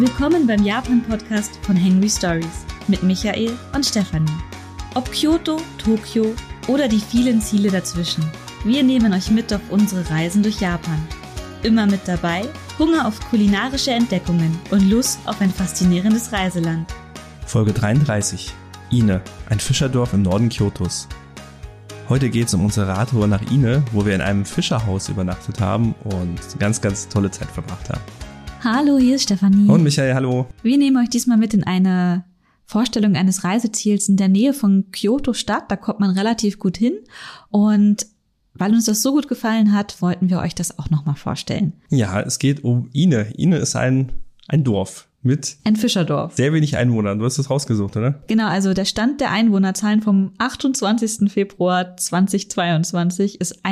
Willkommen beim Japan-Podcast von Henry Stories mit Michael und Stefanie. Ob Kyoto, Tokio oder die vielen Ziele dazwischen, wir nehmen euch mit auf unsere Reisen durch Japan. Immer mit dabei Hunger auf kulinarische Entdeckungen und Lust auf ein faszinierendes Reiseland. Folge 33. Ine, ein Fischerdorf im Norden Kyotos. Heute geht es um unsere Radtour nach Ine, wo wir in einem Fischerhaus übernachtet haben und eine ganz tolle Zeit verbracht haben. Hallo, hier ist Stefanie. Und Michael, hallo. Wir nehmen euch diesmal mit in eine Vorstellung eines Reiseziels in der Nähe von Kyoto Stadt. Da kommt man relativ gut hin. Und weil uns das so gut gefallen hat, wollten wir euch das auch nochmal vorstellen. Ja, es geht um Ine. Ine ist ein Dorf mit ein Fischerdorf. Sehr wenig Einwohnern. Du hast das rausgesucht, oder? Genau, also der Stand der Einwohnerzahlen vom 28. Februar 2022 ist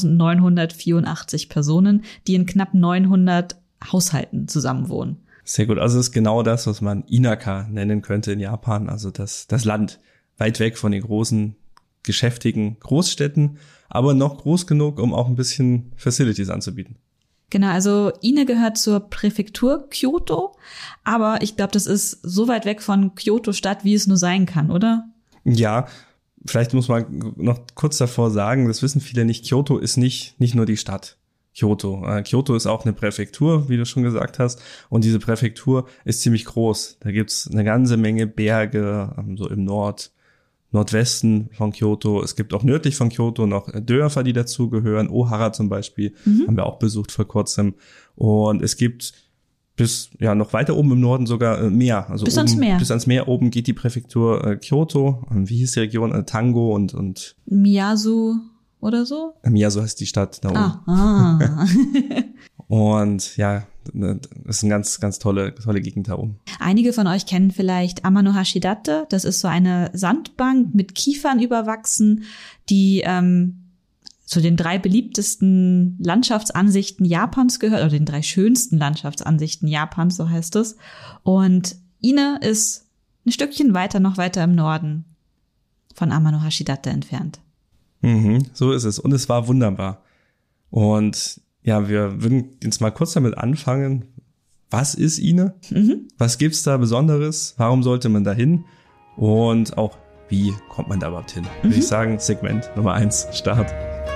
1984 Personen, die in knapp 900 Haushalten zusammenwohnen. Sehr gut. Also es ist genau das, was man Inaka nennen könnte in Japan. Also das Land weit weg von den großen, geschäftigen Großstädten, aber noch groß genug, um auch ein bisschen Facilities anzubieten. Genau, also Ine gehört zur Präfektur Kyoto, aber ich glaube, das ist so weit weg von Kyoto Stadt, wie es nur sein kann, oder? Ja, vielleicht muss man noch kurz davor sagen, das wissen viele nicht, Kyoto ist nicht nur die Stadt. Kyoto ist auch eine Präfektur, wie du schon gesagt hast, und diese Präfektur ist ziemlich groß. Da gibt's eine ganze Menge Berge, so im Nordwesten von Kyoto. Es gibt auch nördlich von Kyoto noch Dörfer, die dazugehören. Ohara zum Beispiel haben wir auch besucht vor kurzem. Und es gibt bis noch weiter oben im Norden sogar Meer. Also bis ans Meer. Bis ans Meer oben geht die Präfektur Kyoto. Wie hieß die Region? Tango und Miyazu oder so? Miyazu heißt die Stadt da oben. Und ja, das ist eine ganz tolle Gegend da oben. Einige von euch kennen vielleicht Amano-Hashidate. Das ist so eine Sandbank mit Kiefern überwachsen, die zu den 3 beliebtesten Landschaftsansichten Japans gehört, oder den 3 schönsten Landschaftsansichten Japans, so heißt es. Und Ine ist ein Stückchen noch weiter im Norden von Amano-Hashidate entfernt. So ist es. Und es war wunderbar. Und ja, wir würden jetzt mal kurz damit anfangen. Was ist Ine? Was gibt's da Besonderes? Warum sollte man da hin? Und auch, wie kommt man da überhaupt hin? Würde ich sagen, Segment Nummer 1, Start.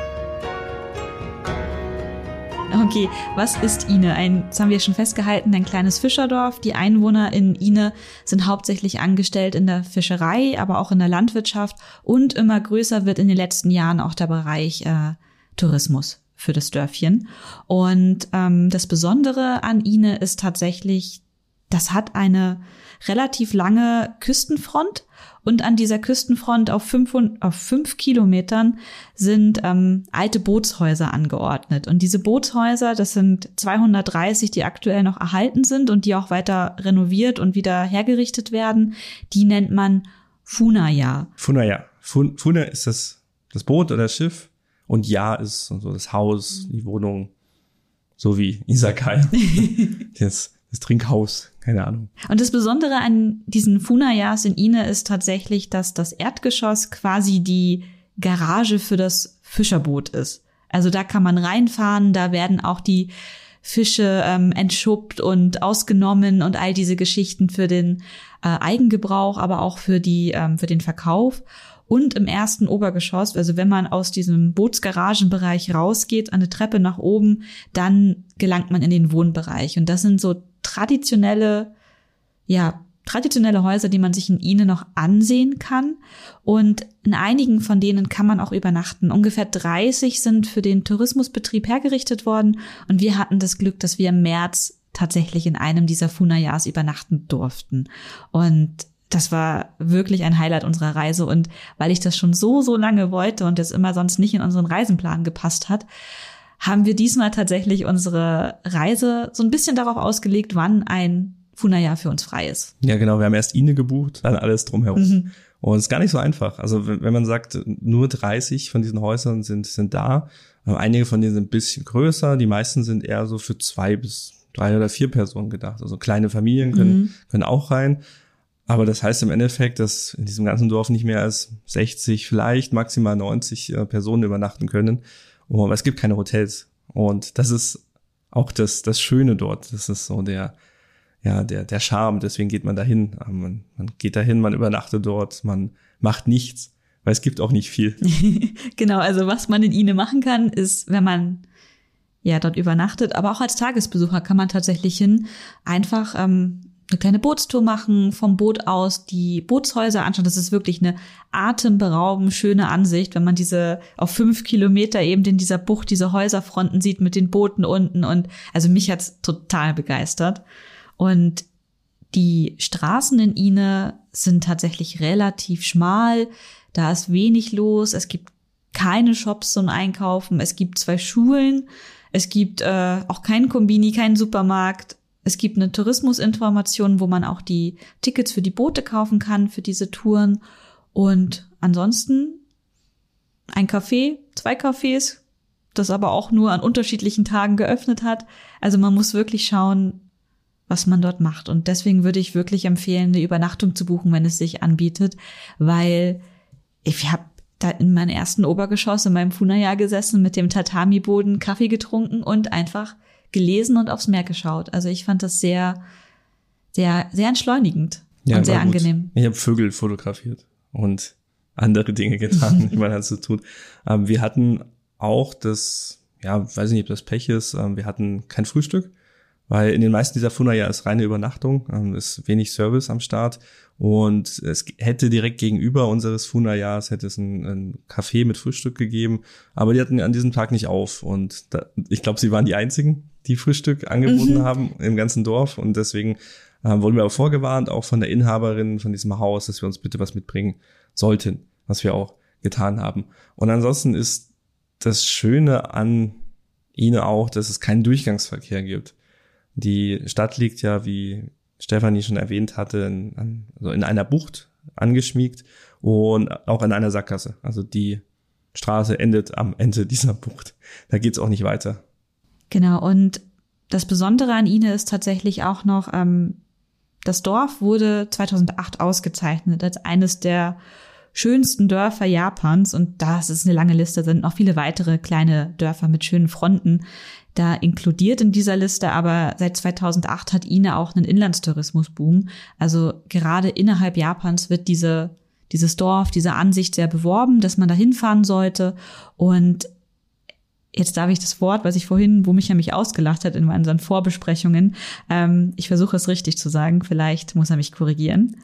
Okay, was ist Ine? Das haben wir schon festgehalten, ein kleines Fischerdorf. Die Einwohner in Ine sind hauptsächlich angestellt in der Fischerei, aber auch in der Landwirtschaft. Und immer größer wird in den letzten Jahren auch der Bereich Tourismus für das Dörfchen. Und das Besondere an Ine ist tatsächlich, das hat eine relativ lange Küstenfront. Und an dieser Küstenfront auf 5 Kilometern sind alte Bootshäuser angeordnet. Und diese Bootshäuser, das sind 230, die aktuell noch erhalten sind und die auch weiter renoviert und wieder hergerichtet werden. Die nennt man Funaya. Funa ist das Boot oder das Schiff. Und Ja ist so das Haus, die Wohnung, so wie Izakaya. Das Trinkhaus, keine Ahnung. Und das Besondere an diesen Funayas in Ine ist tatsächlich, dass das Erdgeschoss quasi die Garage für das Fischerboot ist. Also da kann man reinfahren, da werden auch die Fische entschuppt und ausgenommen und all diese Geschichten für den Eigengebrauch, aber auch für den Verkauf. Und im ersten Obergeschoss, also wenn man aus diesem Bootsgaragenbereich rausgeht, eine Treppe nach oben, dann gelangt man in den Wohnbereich. Und das sind so traditionelle Häuser, die man sich in Ine noch ansehen kann. Und in einigen von denen kann man auch übernachten. Ungefähr 30 sind für den Tourismusbetrieb hergerichtet worden. Und wir hatten das Glück, dass wir im März tatsächlich in einem dieser Funayas übernachten durften. Und das war wirklich ein Highlight unserer Reise. Und weil ich das schon so lange wollte und das immer sonst nicht in unseren Reisenplan gepasst hat, haben wir diesmal tatsächlich unsere Reise so ein bisschen darauf ausgelegt, wann ein Funaya für uns frei ist. Ja, genau. Wir haben erst Ine gebucht, dann alles drumherum. Und es ist gar nicht so einfach. Also wenn man sagt, nur 30 von diesen Häusern sind da. Einige von denen sind ein bisschen größer. Die meisten sind eher so für 2 bis 3 oder 4 Personen gedacht. Also kleine Familien können auch rein. Aber das heißt im Endeffekt, dass in diesem ganzen Dorf nicht mehr als 60, vielleicht maximal 90 Personen übernachten können. Aber es gibt keine Hotels. Und das ist auch das Schöne dort. Das ist so der Charme, deswegen geht man dahin. Man geht dahin, man übernachtet dort, man macht nichts, weil es gibt auch nicht viel. Genau, also was man in Ine machen kann, ist, wenn man dort übernachtet, aber auch als Tagesbesucher kann man tatsächlich einfach eine kleine Bootstour machen, vom Boot aus die Bootshäuser anschauen. Das ist wirklich eine atemberaubend schöne Ansicht, wenn man diese auf 5 Kilometer eben in dieser Bucht diese Häuserfronten sieht mit den Booten unten, und also mich hat's total begeistert. Und die Straßen in Ine sind tatsächlich relativ schmal, da ist wenig los, es gibt keine Shops zum Einkaufen, es gibt 2 Schulen, es gibt auch keinen Kombini, keinen Supermarkt. Es gibt eine Tourismusinformation, wo man auch die Tickets für die Boote kaufen kann, für diese Touren. Und ansonsten ein Café, 2 Cafés, das aber auch nur an unterschiedlichen Tagen geöffnet hat. Also man muss wirklich schauen, was man dort macht. Und deswegen würde ich wirklich empfehlen, eine Übernachtung zu buchen, wenn es sich anbietet, weil ich habe da in meinem ersten Obergeschoss in meinem Funaya gesessen, mit dem Tatami-Boden Kaffee getrunken und einfach gelesen und aufs Meer geschaut. Also ich fand das sehr, sehr, sehr entschleunigend und sehr angenehm. Ich habe Vögel fotografiert und andere Dinge getan, die man halt so tut. Wir hatten auch weiß ich nicht, ob das Pech ist, wir hatten kein Frühstück, weil in den meisten dieser Funaya ist reine Übernachtung, ist wenig Service am Start, und es hätte direkt gegenüber unseres Funayas hätte es ein Café mit Frühstück gegeben, aber die hatten an diesem Tag nicht auf, und ich glaube, sie waren die einzigen, die Frühstück angeboten haben im ganzen Dorf, und deswegen wurden wir auch vorgewarnt, auch von der Inhaberin von diesem Haus, dass wir uns bitte was mitbringen sollten, was wir auch getan haben. Und ansonsten ist das Schöne an Ine auch, dass es keinen Durchgangsverkehr gibt. Die Stadt liegt ja, wie Stefanie schon erwähnt hatte, in einer Bucht angeschmiegt und auch in einer Sackgasse. Also die Straße endet am Ende dieser Bucht. Da geht's auch nicht weiter. Genau, und das Besondere an Ine ist tatsächlich auch noch, das Dorf wurde 2008 ausgezeichnet als eines der schönsten Dörfer Japans, und das ist eine lange Liste, sind noch viele weitere kleine Dörfer mit schönen Fronten da inkludiert in dieser Liste, aber seit 2008 hat Ine auch einen Inlandstourismusboom. Also gerade innerhalb Japans wird dieses Dorf, diese Ansicht sehr beworben, dass man da hinfahren sollte. Und jetzt darf ich das Wort, was ich vorhin, wo Micha mich ausgelacht hat in unseren Vorbesprechungen, ich versuche es richtig zu sagen, vielleicht muss er mich korrigieren.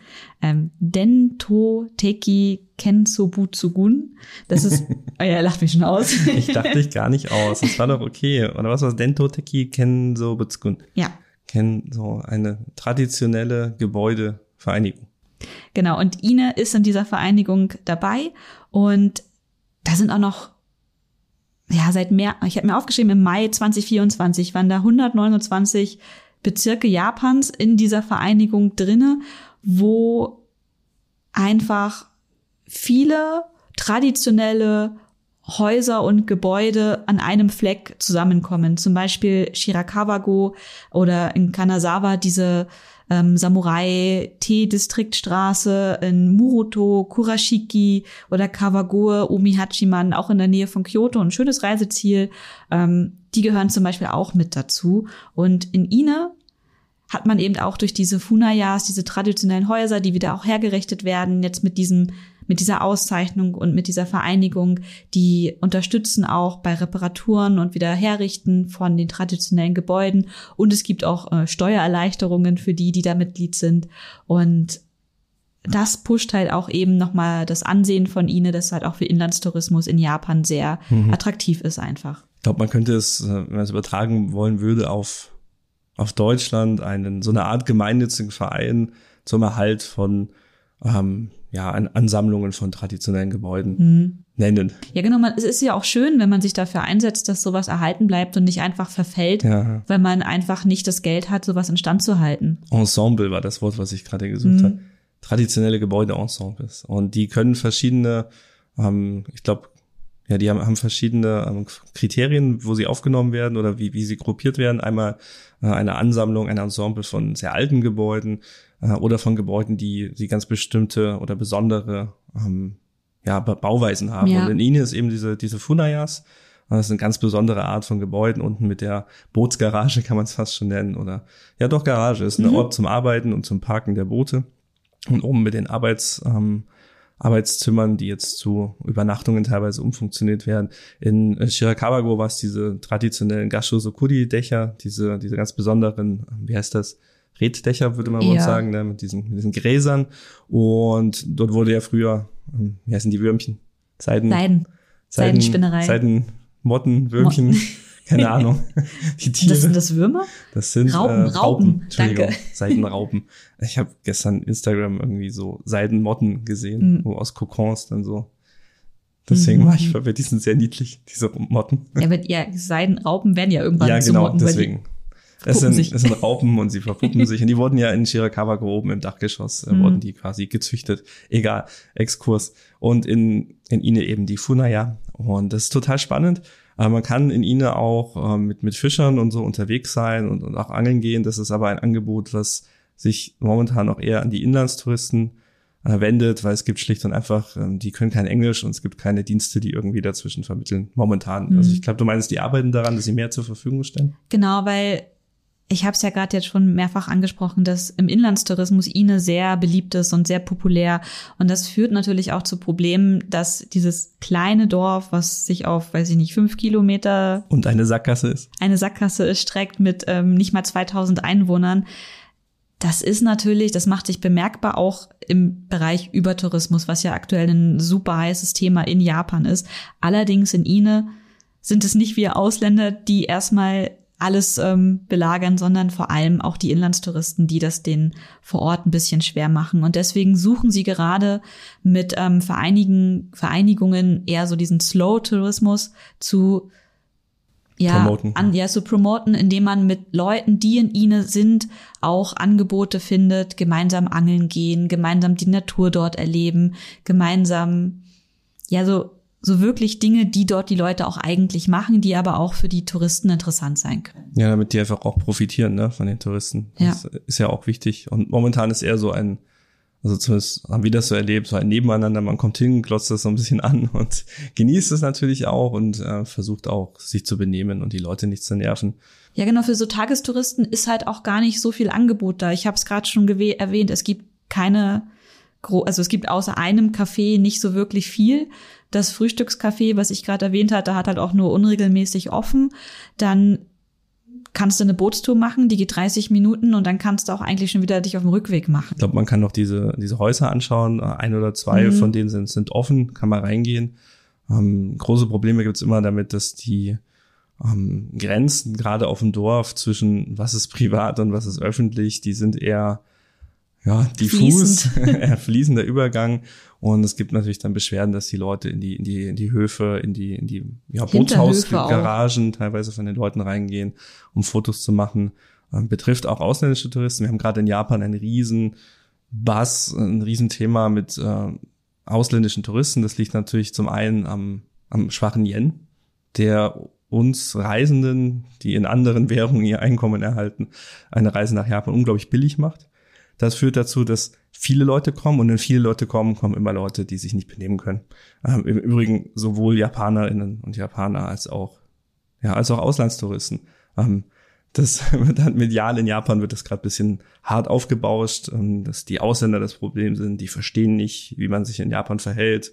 Dento Teki Kensobutsugun. Das ist, er lacht mich schon aus. Ich dachte dich gar nicht aus, das war doch okay. Oder was war das? Dento Teki Kensobutsugun. Ja. So eine traditionelle Gebäudevereinigung. Genau, und Ine ist in dieser Vereinigung dabei, und da sind auch noch ich habe mir aufgeschrieben, im Mai 2024 waren da 129 Bezirke Japans in dieser Vereinigung drinne, wo einfach viele traditionelle Häuser und Gebäude an einem Fleck zusammenkommen. Zum Beispiel Shirakawa-go oder in Kanazawa diese Samurai-Tee-Distriktstraße, in Muroto, Kurashiki oder Kawagoe, Omihachiman, auch in der Nähe von Kyoto, ein schönes Reiseziel. Die gehören zum Beispiel auch mit dazu. Und in Ine hat man eben auch durch diese Funayas, diese traditionellen Häuser, die wieder auch hergerichtet werden, jetzt mit dieser Auszeichnung und mit dieser Vereinigung, die unterstützen auch bei Reparaturen und Wiederherrichten von den traditionellen Gebäuden. Und es gibt auch Steuererleichterungen für die da Mitglied sind. Und das pusht halt auch eben nochmal das Ansehen von Ine, das halt auch für Inlandstourismus in Japan sehr attraktiv ist einfach. Ich glaube, man könnte es, wenn man es übertragen wollen würde, auf Deutschland so eine Art gemeinnützigen Verein zum Erhalt von Ansammlungen von traditionellen Gebäuden nennen. Ja, genau. Es ist ja auch schön, wenn man sich dafür einsetzt, dass sowas erhalten bleibt und nicht einfach verfällt, weil man einfach nicht das Geld hat, sowas instand zu halten. Ensemble war das Wort, was ich gerade gesucht habe. Traditionelle Gebäudeensembles. Und die können verschiedene, die haben verschiedene Kriterien, wo sie aufgenommen werden oder wie sie gruppiert werden. Einmal eine Ansammlung, ein Ensemble von sehr alten Gebäuden oder von Gebäuden, die ganz bestimmte oder besondere Bauweisen haben. Ja. Und in Ine ist eben diese Funayas, Das ist eine ganz besondere Art von Gebäuden, unten mit der Bootsgarage kann man es fast schon nennen. Oder ja doch, Garage ist ein Ort zum Arbeiten und zum Parken der Boote. Und oben mit den Arbeitszimmern, die jetzt zu Übernachtungen teilweise umfunktioniert werden. In Shirakawa-go war es diese traditionellen Gasho-Sokuri-Dächer, diese ganz besonderen, wie heißt das, Reddächer, würde man wohl sagen, ne, mit diesen Gräsern. Und dort wurde ja früher, wie heißen die Würmchen? Seidenspinnerei. Seidenmotten, Würmchen, keine Ahnung. Die Tiere. Sind das Würmer? Das sind Raupen. Danke. Seidenraupen. Ich habe gestern Instagram irgendwie so Seidenmotten gesehen, wo aus Kokons dann so. Deswegen war ich verwirrt, die sind sehr niedlich, diese Motten. Ja, Seidenraupen werden ja irgendwann zu Motten. Ja, genau, deswegen. Es sind Raupen und sie verpuppen sich. Und die wurden ja in Shirakawa-go oben im Dachgeschoss, wurden die quasi gezüchtet. Egal, Exkurs. Und in Ine eben die Funaya. Und das ist total spannend. Man kann in Ine auch mit Fischern und so unterwegs sein und auch angeln gehen. Das ist aber ein Angebot, was sich momentan auch eher an die Inlandstouristen wendet, weil es gibt schlicht und einfach, die können kein Englisch und es gibt keine Dienste, die irgendwie dazwischen vermitteln, momentan. Also ich glaube, du meinst, die arbeiten daran, dass sie mehr zur Verfügung stellen? Genau, weil ich habe es ja gerade jetzt schon mehrfach angesprochen, dass im Inlandstourismus Ine sehr beliebt ist und sehr populär. Und das führt natürlich auch zu Problemen, dass dieses kleine Dorf, was sich auf, 5 Kilometer und eine Sackgasse ist, streckt mit nicht mal 2000 Einwohnern. Das macht sich bemerkbar auch im Bereich Übertourismus, was ja aktuell ein super heißes Thema in Japan ist. Allerdings in Ine sind es nicht wir Ausländer, die erstmal alles belagern, sondern vor allem auch die Inlandstouristen, die das denen vor Ort ein bisschen schwer machen. Und deswegen suchen sie gerade mit Vereinigungen eher so diesen Slow-Tourismus zu promoten, indem man mit Leuten, die in Ine sind, auch Angebote findet, gemeinsam angeln gehen, gemeinsam die Natur dort erleben, gemeinsam so wirklich Dinge, die dort die Leute auch eigentlich machen, die aber auch für die Touristen interessant sein können. Ja, damit die einfach auch profitieren, ne, von den Touristen. Das ist ja auch wichtig. Und momentan ist eher so also zumindest haben wir das so erlebt, so ein Nebeneinander. Man kommt hin, glotzt das so ein bisschen an und genießt es natürlich auch und versucht auch, sich zu benehmen und die Leute nicht zu nerven. Ja, genau, für so Tagestouristen ist halt auch gar nicht so viel Angebot da. Ich habe es gerade schon erwähnt, es gibt es gibt außer einem Café nicht so wirklich viel. Das Frühstückscafé, was ich gerade erwähnt hatte, hat halt auch nur unregelmäßig offen. Dann kannst du eine Bootstour machen, die geht 30 Minuten und dann kannst du auch eigentlich schon wieder dich auf dem Rückweg machen. Ich glaube, man kann noch diese Häuser anschauen. 1 oder 2 von denen sind offen, kann man reingehen. Große Probleme gibt's immer damit, dass die Grenzen gerade auf dem Dorf zwischen was ist privat und was ist öffentlich, die sind eher diffus, fließender Übergang. Und es gibt natürlich dann Beschwerden, dass die Leute in die Höfe, in die Bootshausgaragen teilweise von den Leuten reingehen, um Fotos zu machen. Betrifft auch ausländische Touristen. Wir haben gerade in Japan ein Riesenthema mit ausländischen Touristen. Das liegt natürlich zum einen am schwachen Yen, der uns Reisenden, die in anderen Währungen ihr Einkommen erhalten, eine Reise nach Japan unglaublich billig macht. Das führt dazu, dass viele Leute kommen und wenn viele Leute kommen immer Leute, die sich nicht benehmen können. Im Übrigen sowohl Japanerinnen und Japaner als auch Auslandstouristen. Das wird dann medial in Japan wird das gerade ein bisschen hart aufgebauscht, dass die Ausländer das Problem sind, die verstehen nicht, wie man sich in Japan verhält.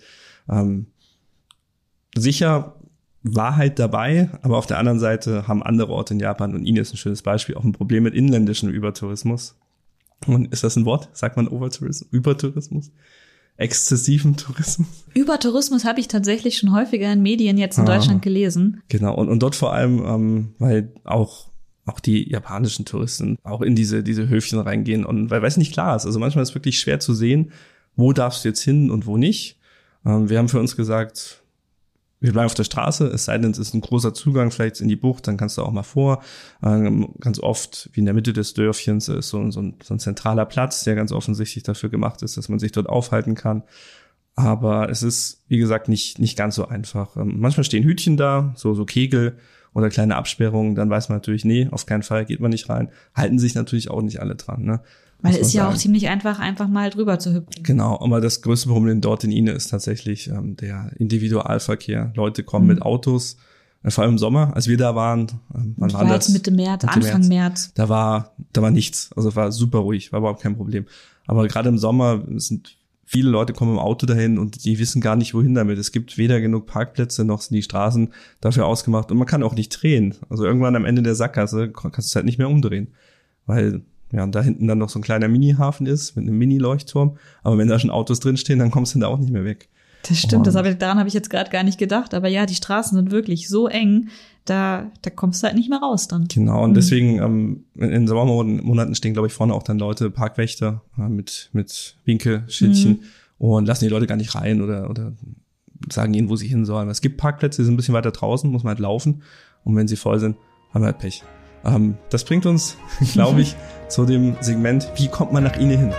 Sicher Wahrheit dabei, aber auf der anderen Seite haben andere Orte in Japan, und Ine ist ein schönes Beispiel, auch ein Problem mit inländischem Übertourismus. Und ist das ein Wort? Sagt man Übertourismus? Exzessiven Tourismus? Übertourismus habe ich tatsächlich schon häufiger in Medien jetzt in Deutschland gelesen. Genau, und dort vor allem, weil auch die japanischen Touristen auch in diese Höfchen reingehen und weil es nicht klar ist. Also manchmal ist es wirklich schwer zu sehen, wo darfst du jetzt hin und wo nicht. Wir haben für uns gesagt, wir bleiben auf der Straße, es sei denn, es ist ein großer Zugang vielleicht in die Bucht, dann kannst du auch mal vor. Ganz oft, wie in der Mitte des Dörfchens, ist so ein zentraler Platz, der ganz offensichtlich dafür gemacht ist, dass man sich dort aufhalten kann. Aber es ist, wie gesagt, nicht ganz so einfach. Manchmal stehen Hütchen da, so Kegel oder kleine Absperrungen, dann weiß man natürlich, nee, auf keinen Fall geht man nicht rein. Halten sich natürlich auch nicht alle dran, ne? Weil es ist ja auch ziemlich einfach mal drüber zu hüpfen. Genau, aber das größte Problem dort in Ine ist tatsächlich der Individualverkehr. Leute kommen mit Autos Vor allem im Sommer, als wir da waren, wann war das? Mitte März, Anfang März. Da war nichts. Also es war super ruhig, war überhaupt kein Problem. Aber gerade im Sommer sind viele Leute kommen im Auto dahin und die wissen gar nicht, wohin damit. Es gibt weder genug Parkplätze, noch sind die Straßen dafür ausgemacht. Und man kann auch nicht drehen. Also irgendwann am Ende der Sackgasse kannst du es halt nicht mehr umdrehen. Weil da hinten dann noch so ein kleiner Mini-Hafen ist mit einem Mini-Leuchtturm. Aber wenn da schon Autos drinstehen, dann kommst du da auch nicht mehr weg. Das stimmt, daran habe ich jetzt gerade gar nicht gedacht. Aber ja, die Straßen sind wirklich so eng, da kommst du halt nicht mehr raus dann. Genau, und deswegen in Sommermonaten stehen, glaube ich, vorne auch dann Leute, Parkwächter mit Winkelschildchen und lassen die Leute gar nicht rein oder sagen ihnen, wo sie hin sollen. Es gibt Parkplätze, die sind ein bisschen weiter draußen, muss man halt laufen. Und wenn sie voll sind, haben wir halt Pech. Das bringt uns, glaube ich, zu dem Segment, wie kommt man nach Ine hin?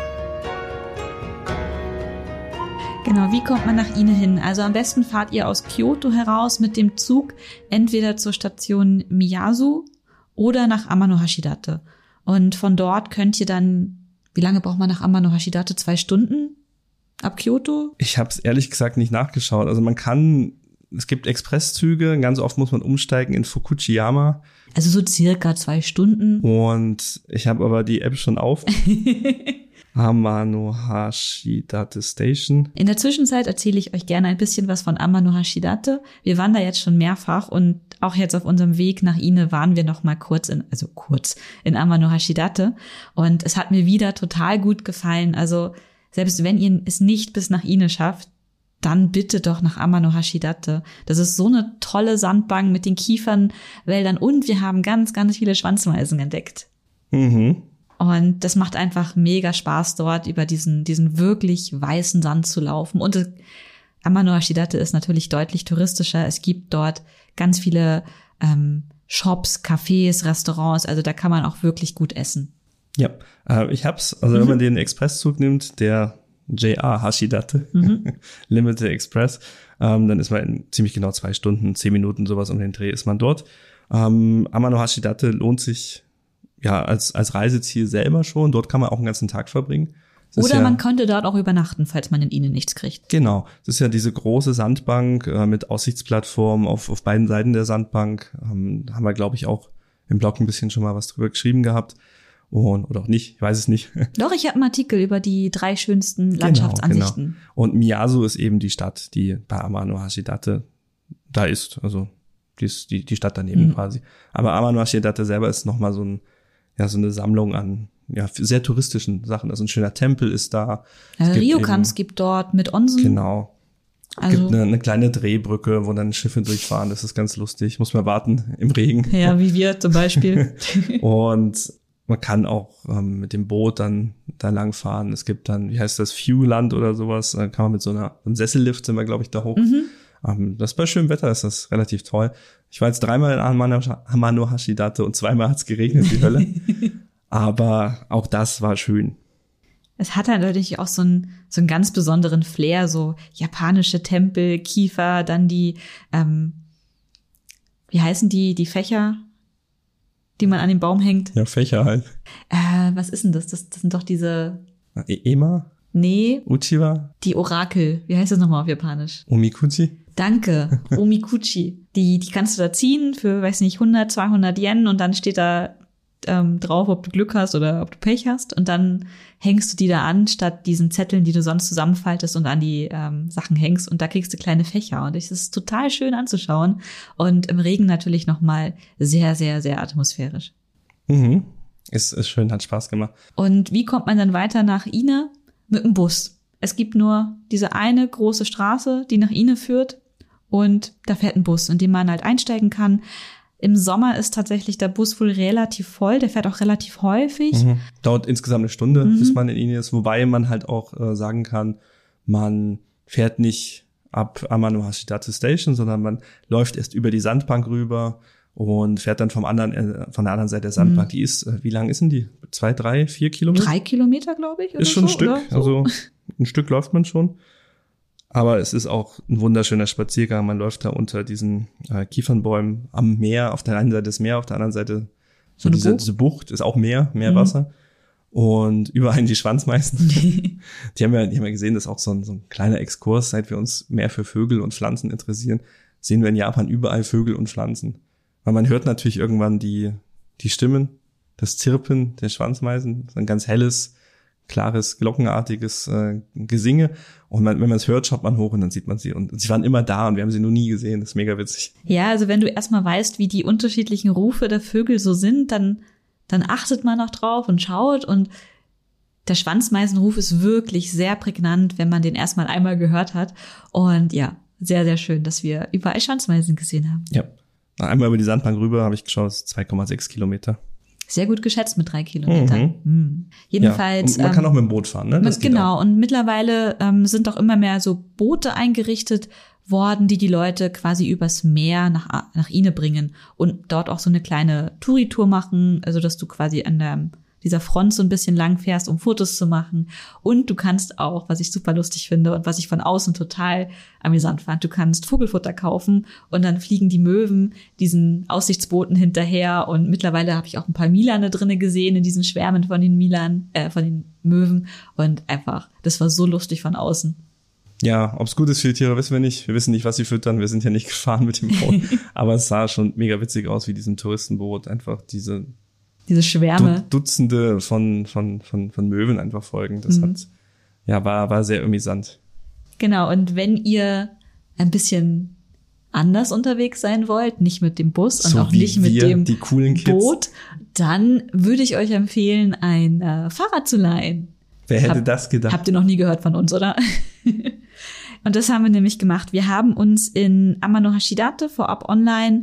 Genau, wie kommt man nach Ine hin? Also am besten fahrt ihr aus Kyoto heraus mit dem Zug entweder zur Station Miyazu oder nach Amano-Hashidate. Und von dort könnt ihr dann, wie lange braucht man nach Amano-Hashidate? 2 Stunden ab Kyoto? Ich habe es ehrlich gesagt nicht nachgeschaut. Also es gibt Expresszüge, ganz oft muss man umsteigen in Fukuchiyama. Also so circa 2 Stunden. Und ich habe aber die App schon auf. Amano-Hashidate Station. In der Zwischenzeit erzähle ich euch gerne ein bisschen was von Amano-Hashidate. Wir waren da jetzt schon mehrfach und auch jetzt auf unserem Weg nach Ine waren wir noch mal kurz in Amano-Hashidate. Und es hat mir wieder total gut gefallen. Also selbst wenn ihr es nicht bis nach Ine schafft, dann bitte doch nach Amano-Hashidate. Das ist so eine tolle Sandbank mit den Kiefernwäldern und wir haben ganz, ganz viele Schwanzmeisen entdeckt. Mhm. Und das macht einfach mega Spaß, dort über diesen wirklich weißen Sand zu laufen. Und Amano-Hashidate ist natürlich deutlich touristischer. Es gibt dort ganz viele Shops, Cafés, Restaurants. Also da kann man auch wirklich gut essen. Ja, ich hab's. Also wenn man den Expresszug nimmt, der JR Hashidate, Limited Express, dann ist man in ziemlich genau 2 Stunden, 10 Minuten, sowas um den Dreh ist man dort. Amano-Hashidate lohnt sich ja als Reiseziel selber schon. Dort kann man auch einen ganzen Tag verbringen. Oder man könnte dort auch übernachten, falls man in Ine nichts kriegt. Genau. Das ist ja diese große Sandbank mit Aussichtsplattform auf beiden Seiten der Sandbank. Haben wir, glaube ich, auch im Blog ein bisschen schon mal was drüber geschrieben gehabt. Oder auch nicht, ich weiß es nicht. Doch, ich habe einen Artikel über die 3 schönsten Landschaftsansichten. Genau. Und Miyazu ist eben die Stadt, die bei Amano-Hashidate da ist. Also die Stadt daneben quasi. Aber Amano-Hashidate selber ist nochmal so eine Sammlung an sehr touristischen Sachen. Also ein schöner Tempel ist da. Ryokans gibt dort mit Onsen. Genau. Es gibt eine kleine Drehbrücke, wo dann Schiffe durchfahren. Das ist ganz lustig. Muss man warten im Regen. Ja, wie wir zum Beispiel. Und man kann auch mit dem Boot dann da langfahren. Es gibt dann, wie heißt das, Viewland oder sowas. Da kann man mit so einem Sessellift sind wir, glaube ich, da hoch. Das bei schönem Wetter ist das relativ toll. Ich war jetzt 3-mal in Amano-Hashidate und 2-mal hat es geregnet, die Hölle. Aber auch das war schön. Es hat halt natürlich auch so einen ganz besonderen Flair, so japanische Tempel, Kiefer, dann die, wie heißen die Fächer, die man an den Baum hängt? Ja, Fächer halt. Was ist denn das? Das sind doch diese... Ema? Nee. Uchiwa? Die Orakel. Wie heißt das nochmal auf Japanisch? Omikuchi? Danke. Omikuchi. Die kannst du da ziehen für, 100, 200 Yen und dann steht da drauf, ob du Glück hast oder ob du Pech hast. Und dann hängst du die da an, statt diesen Zetteln, die du sonst zusammenfaltest und an die Sachen hängst. Und da kriegst du kleine Fächer. Und es ist total schön anzuschauen. Und im Regen natürlich nochmal sehr, sehr, sehr atmosphärisch. Ist schön, hat Spaß gemacht. Und wie kommt man dann weiter nach Ine? Mit dem Bus. Es gibt nur diese eine große Straße, die nach Ine führt. Und da fährt ein Bus, in dem man halt einsteigen kann. Im Sommer ist tatsächlich der Bus wohl relativ voll. Der fährt auch relativ häufig. Dauert insgesamt 1 Stunde, bis man in Ine ist. Wobei man halt auch sagen kann, man fährt nicht ab Amano-Hashidate Station, sondern man läuft erst über die Sandbank rüber und fährt dann von der anderen Seite der Sandbank. Die ist, wie lang ist denn die? 2, 3, 4 Kilometer? 3 Kilometer, glaube ich. Ist schon ein Stück. So. Also ein Stück läuft man schon. Aber es ist auch ein wunderschöner Spaziergang. Man läuft da unter diesen Kiefernbäumen am Meer. Auf der einen Seite ist Meer, auf der anderen Seite so diese Bucht ist auch Meerwasser. Und überall die Schwanzmeisen. die haben ja gesehen, das ist auch so ein kleiner Exkurs, seit wir uns mehr für Vögel und Pflanzen interessieren. sehen wir in Japan überall Vögel und Pflanzen. Weil man hört natürlich irgendwann die Stimmen, das Zirpen der Schwanzmeisen, ein ganz helles, klares, glockenartiges Gesinge. Und wenn man es hört, schaut man hoch und dann sieht man sie. Und sie waren immer da und wir haben sie noch nie gesehen. Das ist mega witzig. Ja, also wenn du erstmal weißt, wie die unterschiedlichen Rufe der Vögel so sind, dann achtet man noch drauf und schaut. Und der Schwanzmeisenruf ist wirklich sehr prägnant, wenn man den erstmal einmal gehört hat. Und ja, sehr, sehr schön, dass wir überall Schwanzmeisen gesehen haben. Ja, einmal über die Sandbank rüber habe ich geschaut, 2,6 Kilometer. Sehr gut geschätzt mit 3 Kilometern. Jedenfalls. Ja, und man kann auch mit dem Boot fahren, ne? Das genau. Und mittlerweile sind auch immer mehr so Boote eingerichtet worden, die Leute quasi übers Meer nach Ine bringen und dort auch so eine kleine Touri-Tour machen, also dass du quasi an dieser Front so ein bisschen lang fährst, um Fotos zu machen. Und du kannst auch, was ich super lustig finde und was ich von außen total amüsant fand, du kannst Vogelfutter kaufen und dann fliegen die Möwen diesen Aussichtsbooten hinterher. Und mittlerweile habe ich auch ein paar Milane drinne gesehen in diesen Schwärmen von den von den Möwen. Und einfach, das war so lustig von außen. Ja, ob es gut ist für die Tiere, wissen wir nicht. Wir wissen nicht, was sie füttern. Wir sind ja nicht gefahren mit dem Boot. Aber es sah schon mega witzig aus, wie diesem Touristenboot einfach diese Schwärme. Dutzende von Möwen einfach folgen. Das war sehr amüsant. Genau. Und wenn ihr ein bisschen anders unterwegs sein wollt, nicht mit dem Bus und auch nicht mit dem die coolen Kids, Boot, dann würde ich euch empfehlen, ein Fahrrad zu leihen. Wer hätte das gedacht? Habt ihr noch nie gehört von uns, oder? Und das haben wir nämlich gemacht. Wir haben uns in Amano-Hashidate vorab online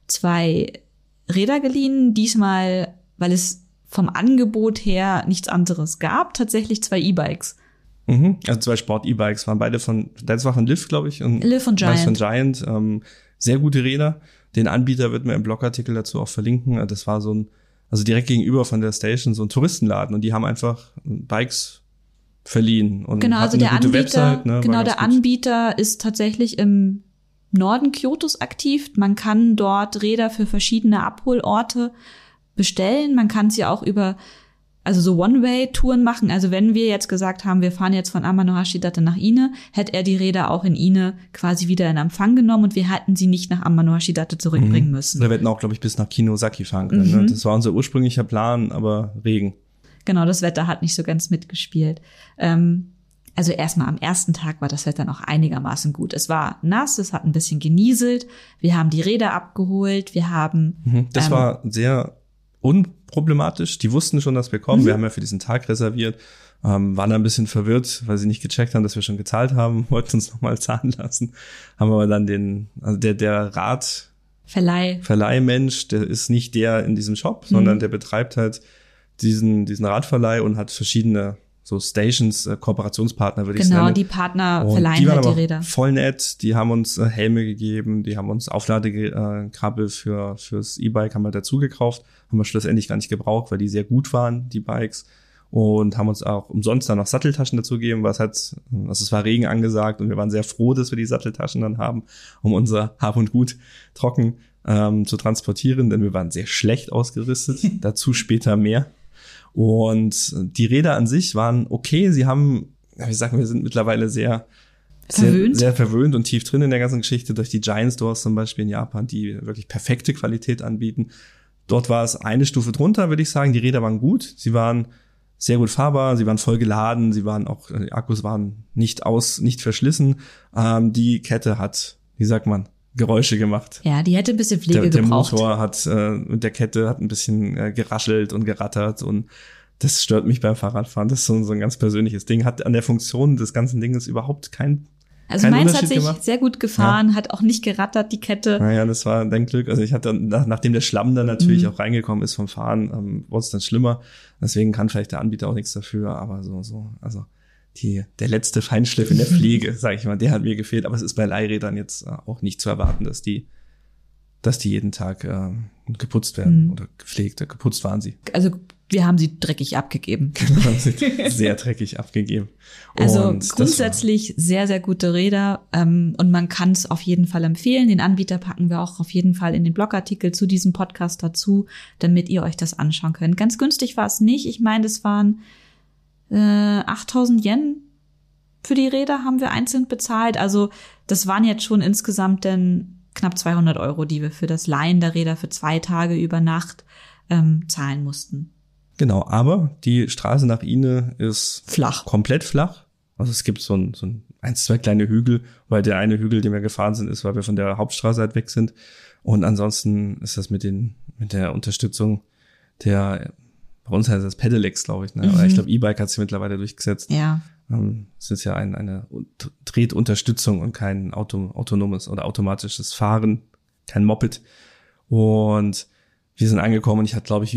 2 Räder geliehen. Diesmal, weil es vom Angebot her nichts anderes gab, tatsächlich 2 E-Bikes. Also 2 Sport-E-Bikes waren beide das war von Liv, glaube ich. Und Liv und Giant. Von Giant. Sehr gute Räder. Den Anbieter wird mir im Blogartikel dazu auch verlinken. Das war also direkt gegenüber von der Station so ein Touristenladen und die haben einfach Bikes verliehen. Und genau, also der eine gute Anbieter, Website, ne, der Anbieter ist tatsächlich im Norden Kyotos aktiv. Man kann dort Räder für verschiedene Abholorte bestellen. Man kann sie auch über so One-Way-Touren machen. Also wenn wir jetzt gesagt haben, wir fahren jetzt von Amano-Hashidate nach Ine, hätte er die Räder auch in Ine quasi wieder in Empfang genommen und wir hätten sie nicht nach Amano-Hashidate zurückbringen müssen. Wir hätten auch, glaube ich, bis nach Kinosaki fahren können. Ne? Das war unser ursprünglicher Plan, aber Regen. Genau, das Wetter hat nicht so ganz mitgespielt. Also erstmal am ersten Tag war das Wetter noch einigermaßen gut. Es war nass, es hat ein bisschen genieselt. Wir haben die Räder abgeholt, wir haben... Das war sehr unproblematisch. Die wussten schon, dass wir kommen. Wir haben ja für diesen Tag reserviert, waren ein bisschen verwirrt, weil sie nicht gecheckt haben, dass wir schon gezahlt haben, wollten uns nochmal zahlen lassen. Haben aber dann der Verleihmensch, der ist nicht der in diesem Shop, sondern der betreibt halt diesen Radverleih und hat verschiedene so Stations, Kooperationspartner würde ich sagen. Genau, die Partner verleihen halt die Räder. Voll nett, die haben uns Helme gegeben, die haben uns Aufladekabel fürs E-Bike haben wir dazu gekauft, haben wir schlussendlich gar nicht gebraucht, weil die sehr gut waren, die Bikes, und haben uns auch umsonst dann noch Satteltaschen dazu gegeben, es war Regen angesagt und wir waren sehr froh, dass wir die Satteltaschen dann haben, um unser Hab und Gut trocken zu transportieren, denn wir waren sehr schlecht ausgerüstet, dazu später mehr. Und die Räder an sich waren okay. Sie haben, wir sind mittlerweile sehr verwöhnt und tief drin in der ganzen Geschichte durch die Giant Stores zum Beispiel in Japan, die wirklich perfekte Qualität anbieten. Dort war es eine Stufe drunter, würde ich sagen. Die Räder waren gut. Sie waren sehr gut fahrbar. Sie waren voll geladen. Die Akkus waren nicht verschlissen. Die Kette hat, wie sagt man, Geräusche gemacht. Ja, die hätte ein bisschen Pflege gebraucht. Der Motor mit der Kette hat ein bisschen geraschelt und gerattert und das stört mich beim Fahrradfahren. Das ist so ein ganz persönliches Ding. Hat an der Funktion des ganzen Dinges überhaupt keinen meins hat sich sehr gut gefahren, hat auch nicht gerattert, die Kette. Naja, das war dein Glück. Also ich hatte, nachdem der Schlamm dann natürlich auch reingekommen ist vom Fahren, wurde es dann schlimmer. Deswegen kann vielleicht der Anbieter auch nichts dafür, aber also der letzte Feinschliff in der Pflege, sage ich mal, der hat mir gefehlt. Aber es ist bei Leihrädern jetzt auch nicht zu erwarten, dass die jeden Tag geputzt werden oder gepflegt. Geputzt waren sie. Also wir haben sie dreckig abgegeben. Genau, haben sie sehr dreckig abgegeben. Also grundsätzlich sehr, sehr gute Räder und man kann es auf jeden Fall empfehlen. Den Anbieter packen wir auch auf jeden Fall in den Blogartikel zu diesem Podcast dazu, damit ihr euch das anschauen könnt. Ganz günstig war es nicht. Ich meine, das waren 8.000 Yen für die Räder haben wir einzeln bezahlt. Also das waren jetzt schon insgesamt dann knapp 200 €, die wir für das Leihen der Räder für 2 Tage über Nacht zahlen mussten. Genau, aber die Straße nach Ine ist Flach. Komplett flach. Also es gibt so ein 2 kleine Hügel, weil der eine Hügel, den wir gefahren sind, ist, weil wir von der Hauptstraße halt weg sind. Und ansonsten ist das mit der Unterstützung bei uns heißt das Pedelecs, glaube ich, ne? Aber ich glaube, E-Bike hat sich mittlerweile durchgesetzt. Ja. Es ist ja eine Tretunterstützung und kein autonomes oder automatisches Fahren, kein Moped. Und wir sind angekommen und ich hatte, glaube ich,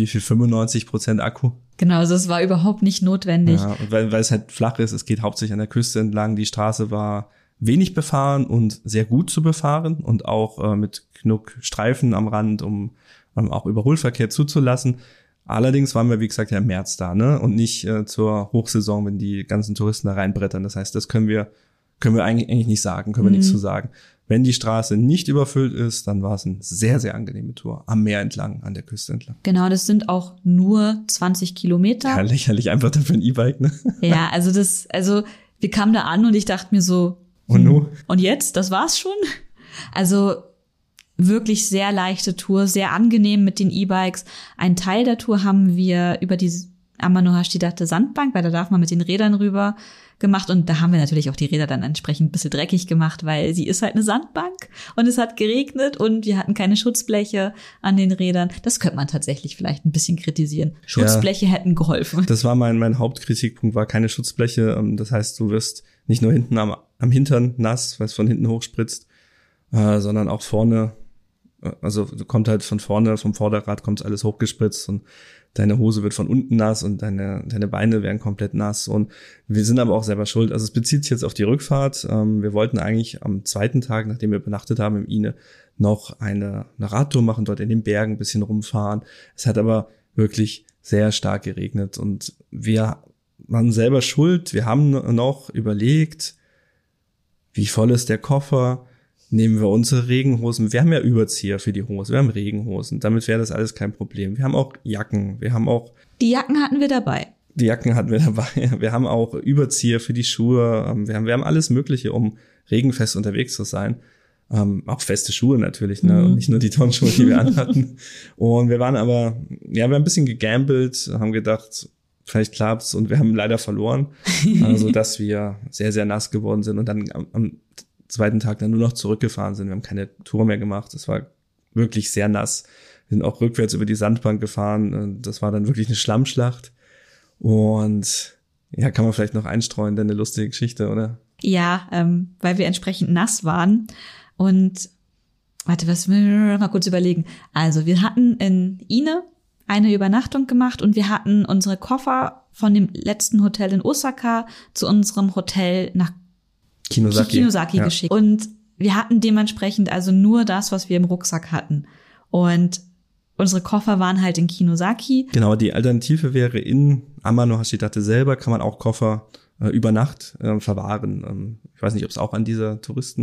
95% Akku. Genau, also es war überhaupt nicht notwendig. Ja, und weil es halt flach ist, es geht hauptsächlich an der Küste entlang. Die Straße war wenig befahren und sehr gut zu befahren und auch mit genug Streifen am Rand, um auch Überholverkehr zuzulassen. Allerdings waren wir, wie gesagt, ja im März da, ne? Und nicht zur Hochsaison, wenn die ganzen Touristen da reinbrettern. Das heißt, das können wir eigentlich nicht sagen, können wir nichts zu sagen. Wenn die Straße nicht überfüllt ist, dann war es eine sehr, sehr angenehme Tour. Am Meer entlang, an der Küste entlang. Genau, das sind auch nur 20 Kilometer. Ja, lächerlich einfach dafür ein E-Bike, ne? Ja, also wir kamen da an und ich dachte mir so, und jetzt? Das war's schon? Also wirklich sehr leichte Tour, sehr angenehm mit den E-Bikes. Ein Teil der Tour haben wir über die Amano-Hashidate Sandbank, weil da darf man mit den Rädern rüber, gemacht. Und da haben wir natürlich auch die Räder dann entsprechend ein bisschen dreckig gemacht, weil sie ist halt eine Sandbank und es hat geregnet und wir hatten keine Schutzbleche an den Rädern. Das könnte man tatsächlich vielleicht ein bisschen kritisieren. Schutzbleche hätten geholfen. Das war mein Hauptkritikpunkt, war keine Schutzbleche. Das heißt, du wirst nicht nur hinten am Hintern nass, weil es von hinten hochspritzt, sondern auch vorne. Also kommt halt von vorne, vom Vorderrad kommt alles hochgespritzt und deine Hose wird von unten nass und deine Beine werden komplett nass und wir sind aber auch selber schuld. Also es bezieht sich jetzt auf die Rückfahrt. Wir wollten eigentlich am zweiten Tag, nachdem wir übernachtet haben im Ine, noch eine Radtour machen, dort in den Bergen ein bisschen rumfahren. Es hat aber wirklich sehr stark geregnet und wir waren selber schuld. Wir haben noch überlegt, wie voll ist der Koffer? Nehmen wir unsere Regenhosen. Wir haben ja Überzieher für die Hose. Wir haben Regenhosen. Damit wäre das alles kein Problem. Wir haben auch Jacken. Die Jacken hatten wir dabei. Wir haben auch Überzieher für die Schuhe. Wir haben alles Mögliche, um regenfest unterwegs zu sein. Auch feste Schuhe natürlich, ne? Und nicht nur die Turnschuhe, die wir anhatten. Und wir waren aber, wir haben ein bisschen gegambelt, haben gedacht, vielleicht klappt's und wir haben leider verloren. Also, dass wir sehr, sehr nass geworden sind und dann am zweiten Tag dann nur noch zurückgefahren sind. Wir haben keine Tour mehr gemacht. Es war wirklich sehr nass. Wir sind auch rückwärts über die Sandbank gefahren. Das war dann wirklich eine Schlammschlacht. Und ja, kann man vielleicht noch einstreuen, denn eine lustige Geschichte, oder? Ja, weil wir entsprechend nass waren. Und mal kurz überlegen. Also wir hatten in Ine eine Übernachtung gemacht und wir hatten unsere Koffer von dem letzten Hotel in Osaka zu unserem Hotel nach Kinosaki geschickt. Und wir hatten dementsprechend also nur das, was wir im Rucksack hatten. Und unsere Koffer waren halt in Kinosaki. Genau, die Alternative wäre in Amano-Hashidate selber kann man auch Koffer über Nacht verwahren. Ich weiß nicht, ob es auch an dieser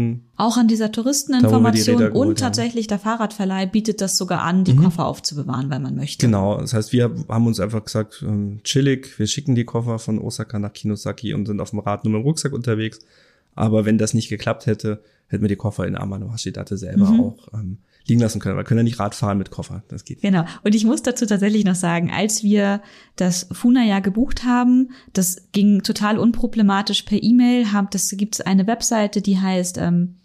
Touristeninformation und tatsächlich der Fahrradverleih bietet das sogar an, die Koffer aufzubewahren, wenn man möchte. Genau, das heißt, wir haben uns einfach gesagt, chillig, wir schicken die Koffer von Osaka nach Kinosaki und sind auf dem Rad nur mit dem Rucksack unterwegs. Aber wenn das nicht geklappt hätte, hätten wir die Koffer in Amano-Hashidate selber auch liegen lassen können. Wir können ja nicht Rad fahren mit Koffer, das geht. Genau. Und ich muss dazu tatsächlich noch sagen, als wir das Funaya gebucht haben, das ging total unproblematisch per E-Mail. Das gibt's eine Webseite, die heißt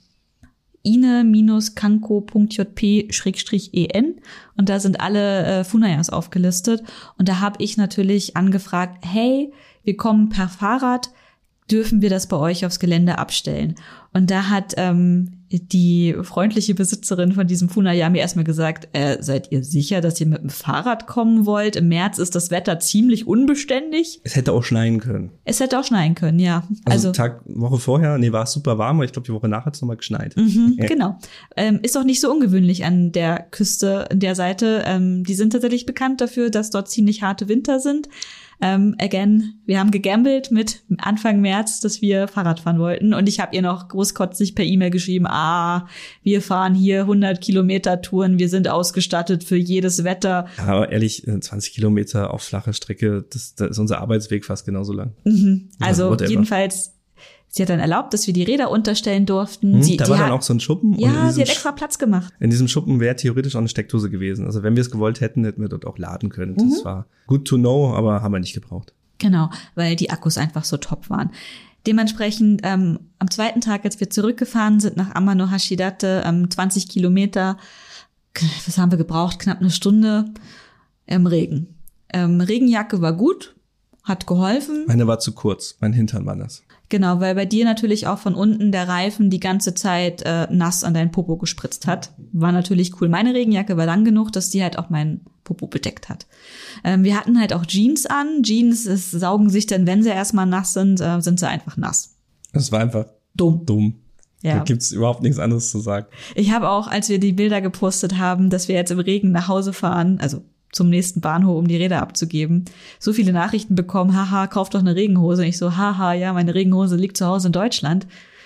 ine-kanko.jp/en und da sind alle Funayas aufgelistet. Und da habe ich natürlich angefragt, hey, wir kommen per Fahrrad, dürfen wir das bei euch aufs Gelände abstellen? Und da hat die freundliche Besitzerin von diesem Funaya mir erstmal gesagt, seid ihr sicher, dass ihr mit dem Fahrrad kommen wollt? Im März ist das Wetter ziemlich unbeständig. Es hätte auch schneien können. Ja. Also Woche vorher, war es super warm, aber ich glaube, die Woche nachher hat es nochmal geschneit. Genau. Ist auch nicht so ungewöhnlich an der Küste, an der Seite. Die sind tatsächlich bekannt dafür, dass dort ziemlich harte Winter sind. Wir haben gegambelt mit Anfang März, dass wir Fahrrad fahren wollten. Und ich habe ihr noch großkotzig per E-Mail geschrieben, wir fahren hier 100 Kilometer Touren, wir sind ausgestattet für jedes Wetter. Ja, aber ehrlich, 20 Kilometer auf flache Strecke, da ist unser Arbeitsweg fast genauso lang. Also jedenfalls, Sie hat dann erlaubt, dass wir die Räder unterstellen durften. Da war dann auch so ein Schuppen. Ja, sie hat extra Platz gemacht. In diesem Schuppen wäre theoretisch auch eine Steckdose gewesen. Also wenn wir es gewollt hätten, hätten wir dort auch laden können. Das war good to know, aber haben wir nicht gebraucht. Genau, weil die Akkus einfach so top waren. Dementsprechend am zweiten Tag, als wir zurückgefahren sind nach Amano-Hashidate, 20 Kilometer, was haben wir gebraucht? Knapp eine Stunde im Regen. Regenjacke war gut, hat geholfen. Meine war zu kurz, mein Hintern war nass. Genau, weil bei dir natürlich auch von unten der Reifen die ganze Zeit nass an deinen Popo gespritzt hat. War natürlich cool. Meine Regenjacke war lang genug, dass die halt auch meinen Popo bedeckt hat. Wir hatten halt auch Jeans an. Jeans saugen sich dann, wenn sie erstmal nass sind sie einfach nass. Das war einfach dumm. Ja. Da gibt's überhaupt nichts anderes zu sagen. Ich habe auch, als wir die Bilder gepostet haben, dass wir jetzt im Regen nach Hause fahren, also zum nächsten Bahnhof, um die Räder abzugeben, so viele Nachrichten bekommen, haha, kauf doch eine Regenhose. Und ich so, haha, ja, meine Regenhose liegt zu Hause in Deutschland.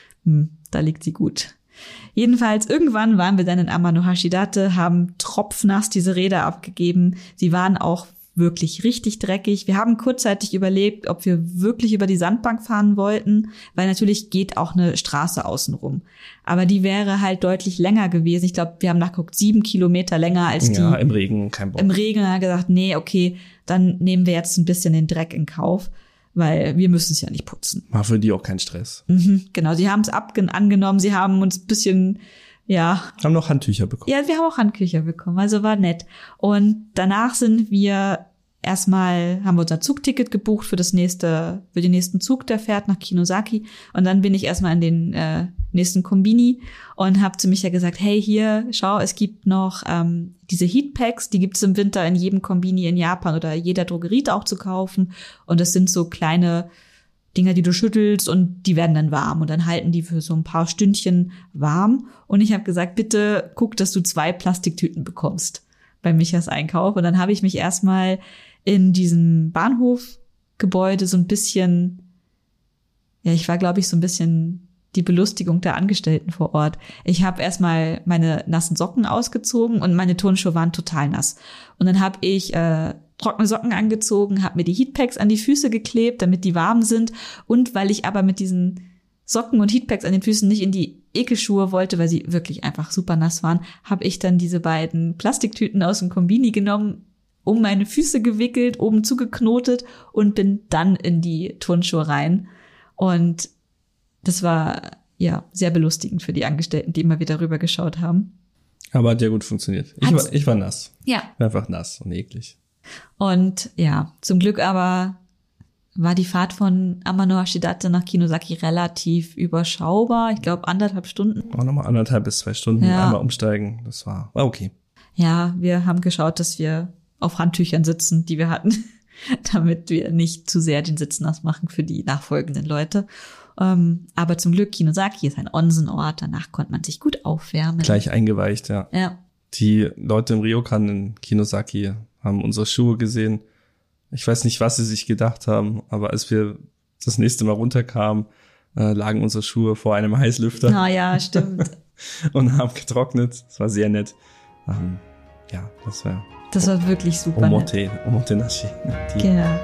Da liegt sie gut. Jedenfalls, irgendwann waren wir dann in Amano-Hashidate, haben tropfnass diese Räder abgegeben. Sie waren auch wirklich richtig dreckig. Wir haben kurzzeitig überlegt, ob wir wirklich über die Sandbank fahren wollten, weil natürlich geht auch eine Straße außenrum. Aber die wäre halt deutlich länger gewesen. Ich glaube, wir haben nachgeguckt, 7 Kilometer länger als die. Ja, im Regen, kein Bock. Im Regen haben wir gesagt, nee, okay, dann nehmen wir jetzt ein bisschen den Dreck in Kauf, weil wir müssen es ja nicht putzen. War für die auch kein Stress. Genau, sie haben es angenommen, sie haben uns ein bisschen, ja. Haben noch Handtücher bekommen. Ja, wir haben auch Handtücher bekommen, also war nett. Und danach haben wir unser Zugticket gebucht für den nächsten Zug, der fährt nach Kinosaki. Und dann bin ich erstmal in den nächsten Kombini und habe zu Micha gesagt, hey, hier, schau, es gibt noch diese Heatpacks, die gibt's im Winter in jedem Kombini in Japan oder jeder Drogerie auch zu kaufen. Und das sind so kleine Dinger, die du schüttelst und die werden dann warm. Und dann halten die für so ein paar Stündchen warm. Und ich habe gesagt, bitte guck, dass du 2 Plastiktüten bekommst bei Michas Einkauf. Und dann habe ich mich erstmal in diesem Bahnhofgebäude so ein bisschen, ja, ich war, glaube ich, so ein bisschen die Belustigung der Angestellten vor Ort. Ich habe erstmal meine nassen Socken ausgezogen und meine Turnschuhe waren total nass. Und dann habe ich trockene Socken angezogen, habe mir die Heatpacks an die Füße geklebt, damit die warm sind. Und weil ich aber mit diesen Socken und Heatpacks an den Füßen nicht in die Ekelschuhe wollte, weil sie wirklich einfach super nass waren, habe ich dann diese beiden Plastiktüten aus dem Kombini genommen, um meine Füße gewickelt, oben zugeknotet und bin dann in die Turnschuhe rein. Und das war ja sehr belustigend für die Angestellten, die immer wieder rüber geschaut haben. Aber hat ja gut funktioniert. Ich war nass. Ja. War einfach nass und eklig. Und ja, zum Glück aber war die Fahrt von Amano-Hashidate nach Kinosaki relativ überschaubar. Ich glaube 1,5 Stunden. War nochmal 1,5 bis 2 Stunden, einmal umsteigen. Das war okay. Ja, wir haben geschaut, dass wir auf Handtüchern sitzen, die wir hatten, damit wir nicht zu sehr den Sitz nass machen für die nachfolgenden Leute. Aber zum Glück, Kinosaki ist ein Onsenort, danach konnte man sich gut aufwärmen. Gleich eingeweicht, ja. Ja. Die Leute im Ryokan in Kinosaki haben unsere Schuhe gesehen. Ich weiß nicht, was sie sich gedacht haben, aber als wir das nächste Mal runterkamen, lagen unsere Schuhe vor einem Heißlüfter. Ah ja, stimmt. Und haben getrocknet. Das war sehr nett. Ja, das war wirklich super nett. Omotenashi. Genau.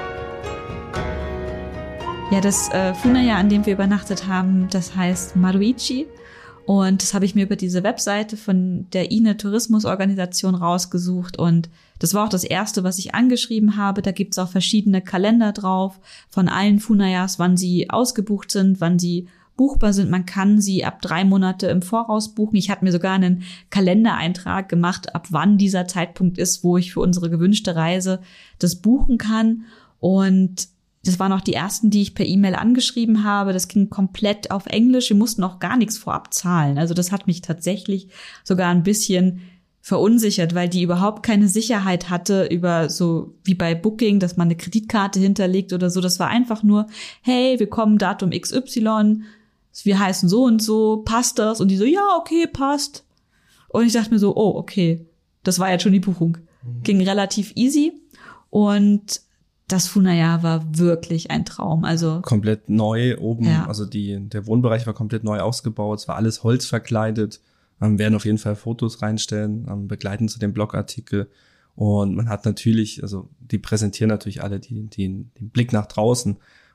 Ja, das Funaya, an dem wir übernachtet haben, das heißt Maruichi. Und das habe ich mir über diese Webseite von der INE Tourismusorganisation rausgesucht. Und das war auch das erste, was ich angeschrieben habe. Da gibt's auch verschiedene Kalender drauf von allen Funayas, wann sie ausgebucht sind, wann sie buchbar sind. Man kann sie ab 3 Monate im Voraus buchen. Ich hatte mir sogar einen Kalendereintrag gemacht, ab wann dieser Zeitpunkt ist, wo ich für unsere gewünschte Reise das buchen kann. Und das waren auch die ersten, die ich per E-Mail angeschrieben habe. Das ging komplett auf Englisch. Wir mussten auch gar nichts vorab zahlen. Also das hat mich tatsächlich sogar ein bisschen verunsichert, weil die überhaupt keine Sicherheit hatte über so wie bei Booking, dass man eine Kreditkarte hinterlegt oder so. Das war einfach nur, hey, wir kommen Datum XY, wir heißen so und so, passt das? Und die so, ja, okay, passt. Und ich dachte mir so, oh, okay, das war jetzt schon die Buchung. Ging relativ easy und das Funaya war wirklich ein Traum. Also komplett neu oben, ja. Also der Wohnbereich war komplett neu ausgebaut. Es war alles holzverkleidet. Werden auf jeden Fall Fotos reinstellen, begleitend zu dem Blogartikel. Und man hat natürlich, also die präsentieren natürlich alle den Blick nach draußen.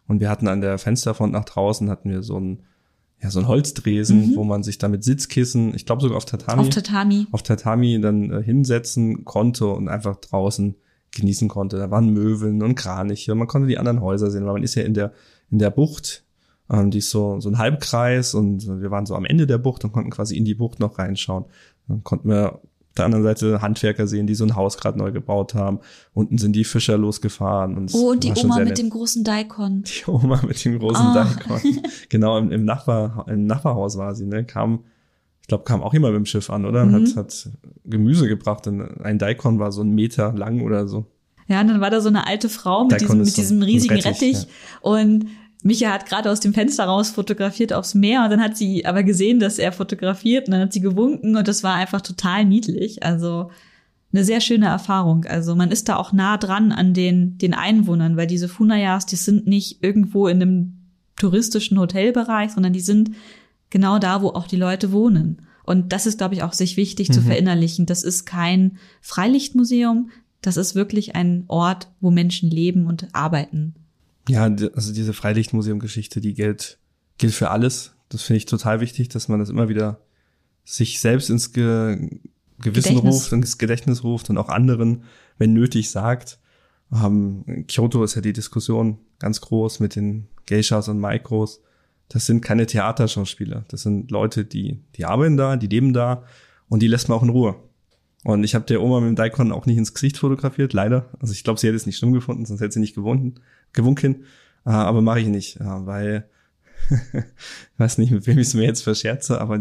Und wir hatten an der Fensterfront nach draußen hatten wir so ein Holzdresen, wo man sich da mit Sitzkissen, ich glaube sogar auf Tatami dann hinsetzen konnte und einfach draußen genießen konnte. Da waren Möwen und Kraniche, man konnte die anderen Häuser sehen, weil man ist ja in der Bucht, die ist so ein Halbkreis und wir waren so am Ende der Bucht und konnten quasi in die Bucht noch reinschauen. Dann konnten wir auf der anderen Seite Handwerker sehen, die so ein Haus gerade neu gebaut haben. Unten sind die Fischer losgefahren. Und die Oma mit dem großen Daikon. Die Oma mit dem großen Daikon. Genau, im Nachbarhaus war sie, ne? Kam auch immer mit dem Schiff an, oder? Hat Gemüse gebracht. Und ein Daikon war so 1 Meter lang oder so. Ja, und dann war da so eine alte Frau mit diesem riesigen Rettich. Ja. Und Micha hat gerade aus dem Fenster raus fotografiert aufs Meer und dann hat sie aber gesehen, dass er fotografiert und dann hat sie gewunken und das war einfach total niedlich. Also eine sehr schöne Erfahrung. Also man ist da auch nah dran an den Einwohnern, weil diese Funayas, die sind nicht irgendwo in einem touristischen Hotelbereich, sondern die sind genau da, wo auch die Leute wohnen. Und das ist, glaube ich, auch sich wichtig zu verinnerlichen. Das ist kein Freilichtmuseum, das ist wirklich ein Ort, wo Menschen leben und arbeiten. Ja, also diese Freilichtmuseum-Geschichte, die gilt für alles. Das finde ich total wichtig, dass man das immer wieder sich selbst ins Gewissen ruft, ins Gedächtnis ruft und auch anderen, wenn nötig, sagt. In Kyoto ist ja die Diskussion ganz groß mit den Geishas und Maikros. Das sind keine Theaterschauspieler. Das sind Leute, die arbeiten da, die leben da und die lässt man auch in Ruhe. Und ich habe der Oma mit dem Daikon auch nicht ins Gesicht fotografiert, leider. Also ich glaube, sie hätte es nicht schlimm gefunden, sonst hätte sie nicht gewunken. Aber mache ich nicht, weil ich weiß nicht, mit wem ich es mir jetzt verscherze, aber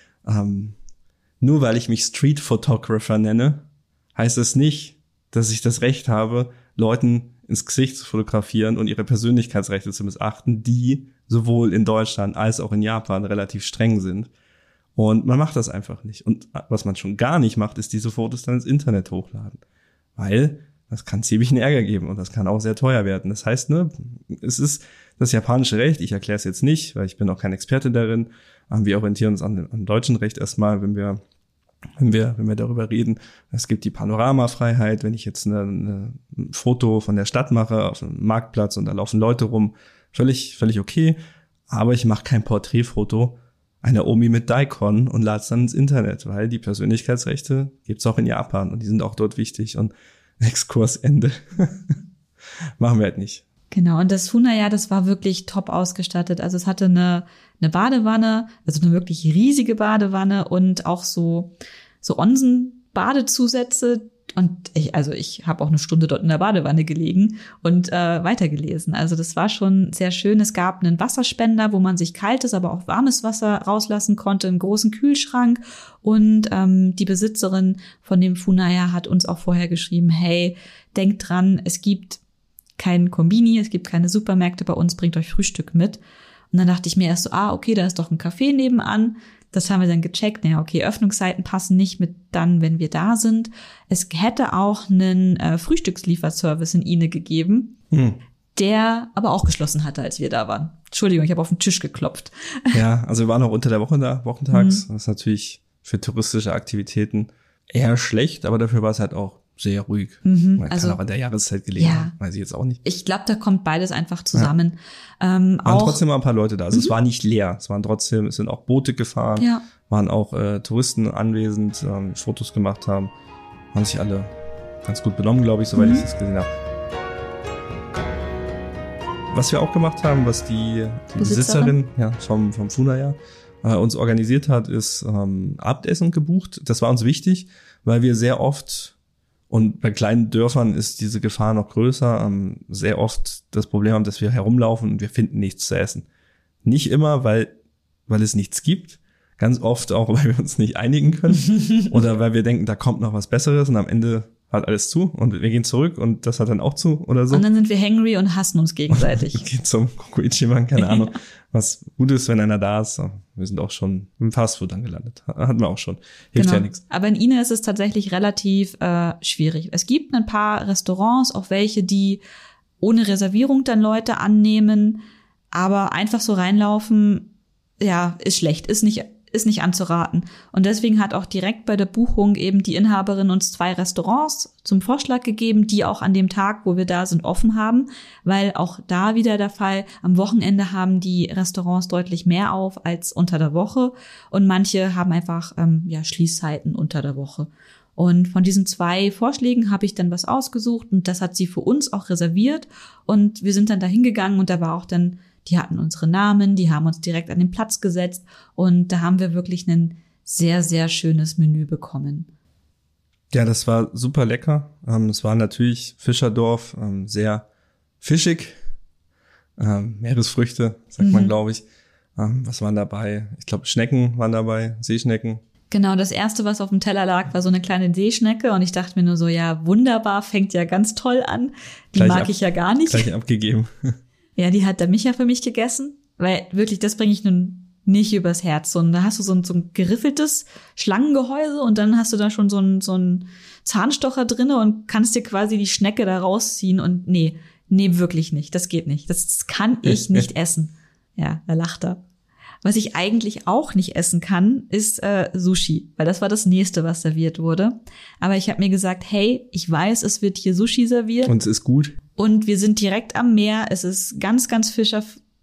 nur weil ich mich Street Photographer nenne, heißt es nicht, dass ich das Recht habe, Leuten ins Gesicht zu fotografieren und ihre Persönlichkeitsrechte zu missachten, die sowohl in Deutschland als auch in Japan relativ streng sind. Und man macht das einfach nicht. Und was man schon gar nicht macht, ist diese Fotos dann ins Internet hochladen. Weil das kann ziemlichen Ärger geben und das kann auch sehr teuer werden. Das heißt, es ist das japanische Recht. Ich erkläre es jetzt nicht, weil ich bin auch kein Experte darin. Wir orientieren uns an deutschen Recht erstmal, wenn wir darüber reden. Es gibt die Panoramafreiheit. Wenn ich jetzt ein Foto von der Stadt mache auf einem Marktplatz und da laufen Leute rum, völlig okay. Aber ich mache kein Porträtfoto einer Omi mit Daikon und lade es dann ins Internet, weil die Persönlichkeitsrechte gibt's auch in Japan und die sind auch dort wichtig. Und Exkursende. Machen wir halt nicht. Genau, und das Funaya, das war wirklich top ausgestattet. Also es hatte eine Badewanne, also eine wirklich riesige Badewanne und auch so Onsen-Badezusätze. Und ich habe auch 1 Stunde dort in der Badewanne gelegen und weitergelesen. Also das war schon sehr schön. Es gab einen Wasserspender, wo man sich kaltes, aber auch warmes Wasser rauslassen konnte, einen großen Kühlschrank. Und die Besitzerin von dem Funaya hat uns auch vorher geschrieben, hey, denkt dran, es gibt kein Kombini, es gibt keine Supermärkte bei uns, bringt euch Frühstück mit. Und dann dachte ich mir erst so, okay, da ist doch ein Café nebenan. Das haben wir dann gecheckt. Naja, okay, Öffnungszeiten passen nicht mit dann, wenn wir da sind. Es hätte auch einen Frühstückslieferservice in Ine gegeben, der aber auch geschlossen hatte, als wir da waren. Entschuldigung, ich habe auf den Tisch geklopft. Ja, also wir waren auch unter der Woche da, wochentags. Das ist natürlich für touristische Aktivitäten eher schlecht, aber dafür war es halt auch sehr ruhig. Man kann auch an der Jahreszeit gelegen haben, weiß ich jetzt auch nicht. Ich glaube, da kommt beides einfach zusammen. Ja. Waren trotzdem mal ein paar Leute da. Also es war nicht leer. Es sind auch Boote gefahren, waren auch Touristen anwesend, Fotos gemacht haben. Haben sich alle ganz gut benommen, glaube ich, soweit ich das gesehen habe. Was wir auch gemacht haben, was die Besitzerin vom Funaya uns organisiert hat, ist Abendessen gebucht. Das war uns wichtig, weil wir sehr oft, und bei kleinen Dörfern ist diese Gefahr noch größer, sehr oft das Problem haben, dass wir herumlaufen und wir finden nichts zu essen. Nicht immer, weil es nichts gibt. Ganz oft auch, weil wir uns nicht einigen können oder weil wir denken, da kommt noch was Besseres und am Ende hat alles zu und wir gehen zurück und das hat dann auch zu oder so. Und dann sind wir hangry und hassen uns gegenseitig. Geht zum Kokuichiman, keine Ahnung, was gut ist, wenn einer da ist. Wir sind auch schon im Fastfood angelandet. Hatten wir auch schon. Hilft ja nichts. Aber in Ine ist es tatsächlich relativ schwierig. Es gibt ein paar Restaurants, auch welche, die ohne Reservierung dann Leute annehmen, aber einfach so reinlaufen, ja, ist schlecht. Ist ist nicht anzuraten. Und deswegen hat auch direkt bei der Buchung eben die Inhaberin uns 2 Restaurants zum Vorschlag gegeben, die auch an dem Tag, wo wir da sind, offen haben, weil auch da wieder der Fall, am Wochenende haben die Restaurants deutlich mehr auf als unter der Woche und manche haben einfach Schließzeiten unter der Woche. Und von diesen 2 Vorschlägen habe ich dann was ausgesucht und das hat sie für uns auch reserviert und wir sind dann da hingegangen und da war auch dann, die hatten unsere Namen, die haben uns direkt an den Platz gesetzt und da haben wir wirklich ein sehr, sehr schönes Menü bekommen. Ja, das war super lecker. Es war natürlich Fischerdorf, sehr fischig. Meeresfrüchte, sagt man, glaube ich. Was waren dabei? Ich glaube, Schnecken waren dabei, Seeschnecken. Genau, das erste, was auf dem Teller lag, war so eine kleine Seeschnecke und ich dachte mir nur so, ja, wunderbar, fängt ja ganz toll an. Die mag ich ja gar nicht. Gleich abgegeben. Ja, die hat der Micha für mich gegessen, weil wirklich, das bringe ich nun nicht übers Herz. Und da hast du so ein geriffeltes Schlangengehäuse und dann hast du da schon so ein Zahnstocher drinne und kannst dir quasi die Schnecke da rausziehen und nee, wirklich nicht. Das geht nicht. Das kann ich nicht essen. Ja, da lacht er. Was ich eigentlich auch nicht essen kann, ist Sushi, weil das war das nächste, was serviert wurde. Aber ich habe mir gesagt, hey, ich weiß, es wird hier Sushi serviert. Und es ist gut. Und wir sind direkt am Meer. Es ist ganz, ganz frische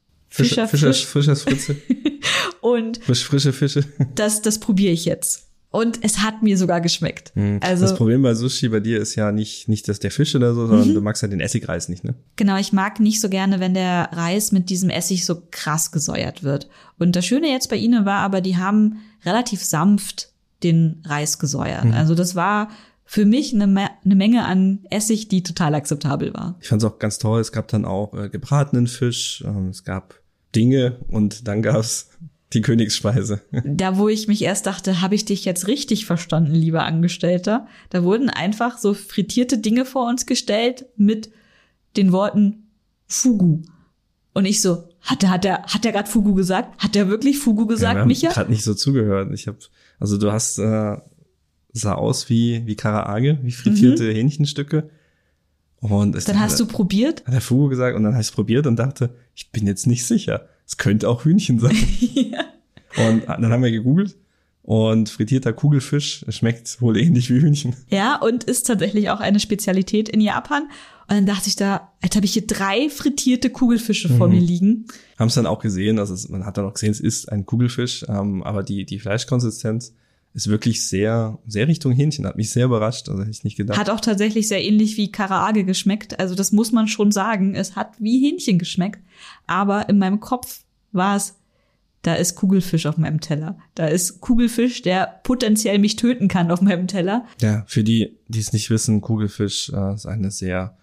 Fritze. Und frische Fische. Das probiere ich jetzt. Und es hat mir sogar geschmeckt. Also das Problem bei Sushi bei dir ist ja nicht das der Fisch oder so, sondern du magst ja den Essigreis nicht, ne? Genau, ich mag nicht so gerne, wenn der Reis mit diesem Essig so krass gesäuert wird. Und das Schöne jetzt bei ihnen war aber, die haben relativ sanft den Reis gesäuert. Also das war für mich eine Menge an Essig, die total akzeptabel war. Ich fand es auch ganz toll. Es gab dann auch gebratenen Fisch, es gab Dinge und dann gab's die Königsspeise. Da, wo ich mich erst dachte, habe ich dich jetzt richtig verstanden, lieber Angestellter? Da wurden einfach so frittierte Dinge vor uns gestellt mit den Worten Fugu. Und ich so, hat er gerade Fugu gesagt? Hat er wirklich Fugu gesagt, ja, Micha? Ich habe gerade nicht so zugehört. Du hast sah aus wie Karaage, wie frittierte Hähnchenstücke. Und dann hast du probiert? Hat er Fugu gesagt und dann habe ich es probiert und dachte, ich bin jetzt nicht sicher. Es könnte auch Hühnchen sein. Ja. Und dann haben wir gegoogelt und frittierter Kugelfisch schmeckt wohl ähnlich wie Hühnchen. Ja, und ist tatsächlich auch eine Spezialität in Japan. Und dann dachte ich jetzt habe ich hier 3 frittierte Kugelfische vor mir liegen. Haben es dann auch gesehen, man hat dann auch gesehen, es ist ein Kugelfisch, aber die Fleischkonsistenz ist wirklich sehr, sehr Richtung Hähnchen. Hat mich sehr überrascht, also hätte ich nicht gedacht. Hat auch tatsächlich sehr ähnlich wie Karaage geschmeckt. Also das muss man schon sagen. Es hat wie Hähnchen geschmeckt. Aber in meinem Kopf war es, da ist Kugelfisch auf meinem Teller. Da ist Kugelfisch, der potenziell mich töten kann auf meinem Teller. Ja, für die es nicht wissen, Kugelfisch ist eine sehr,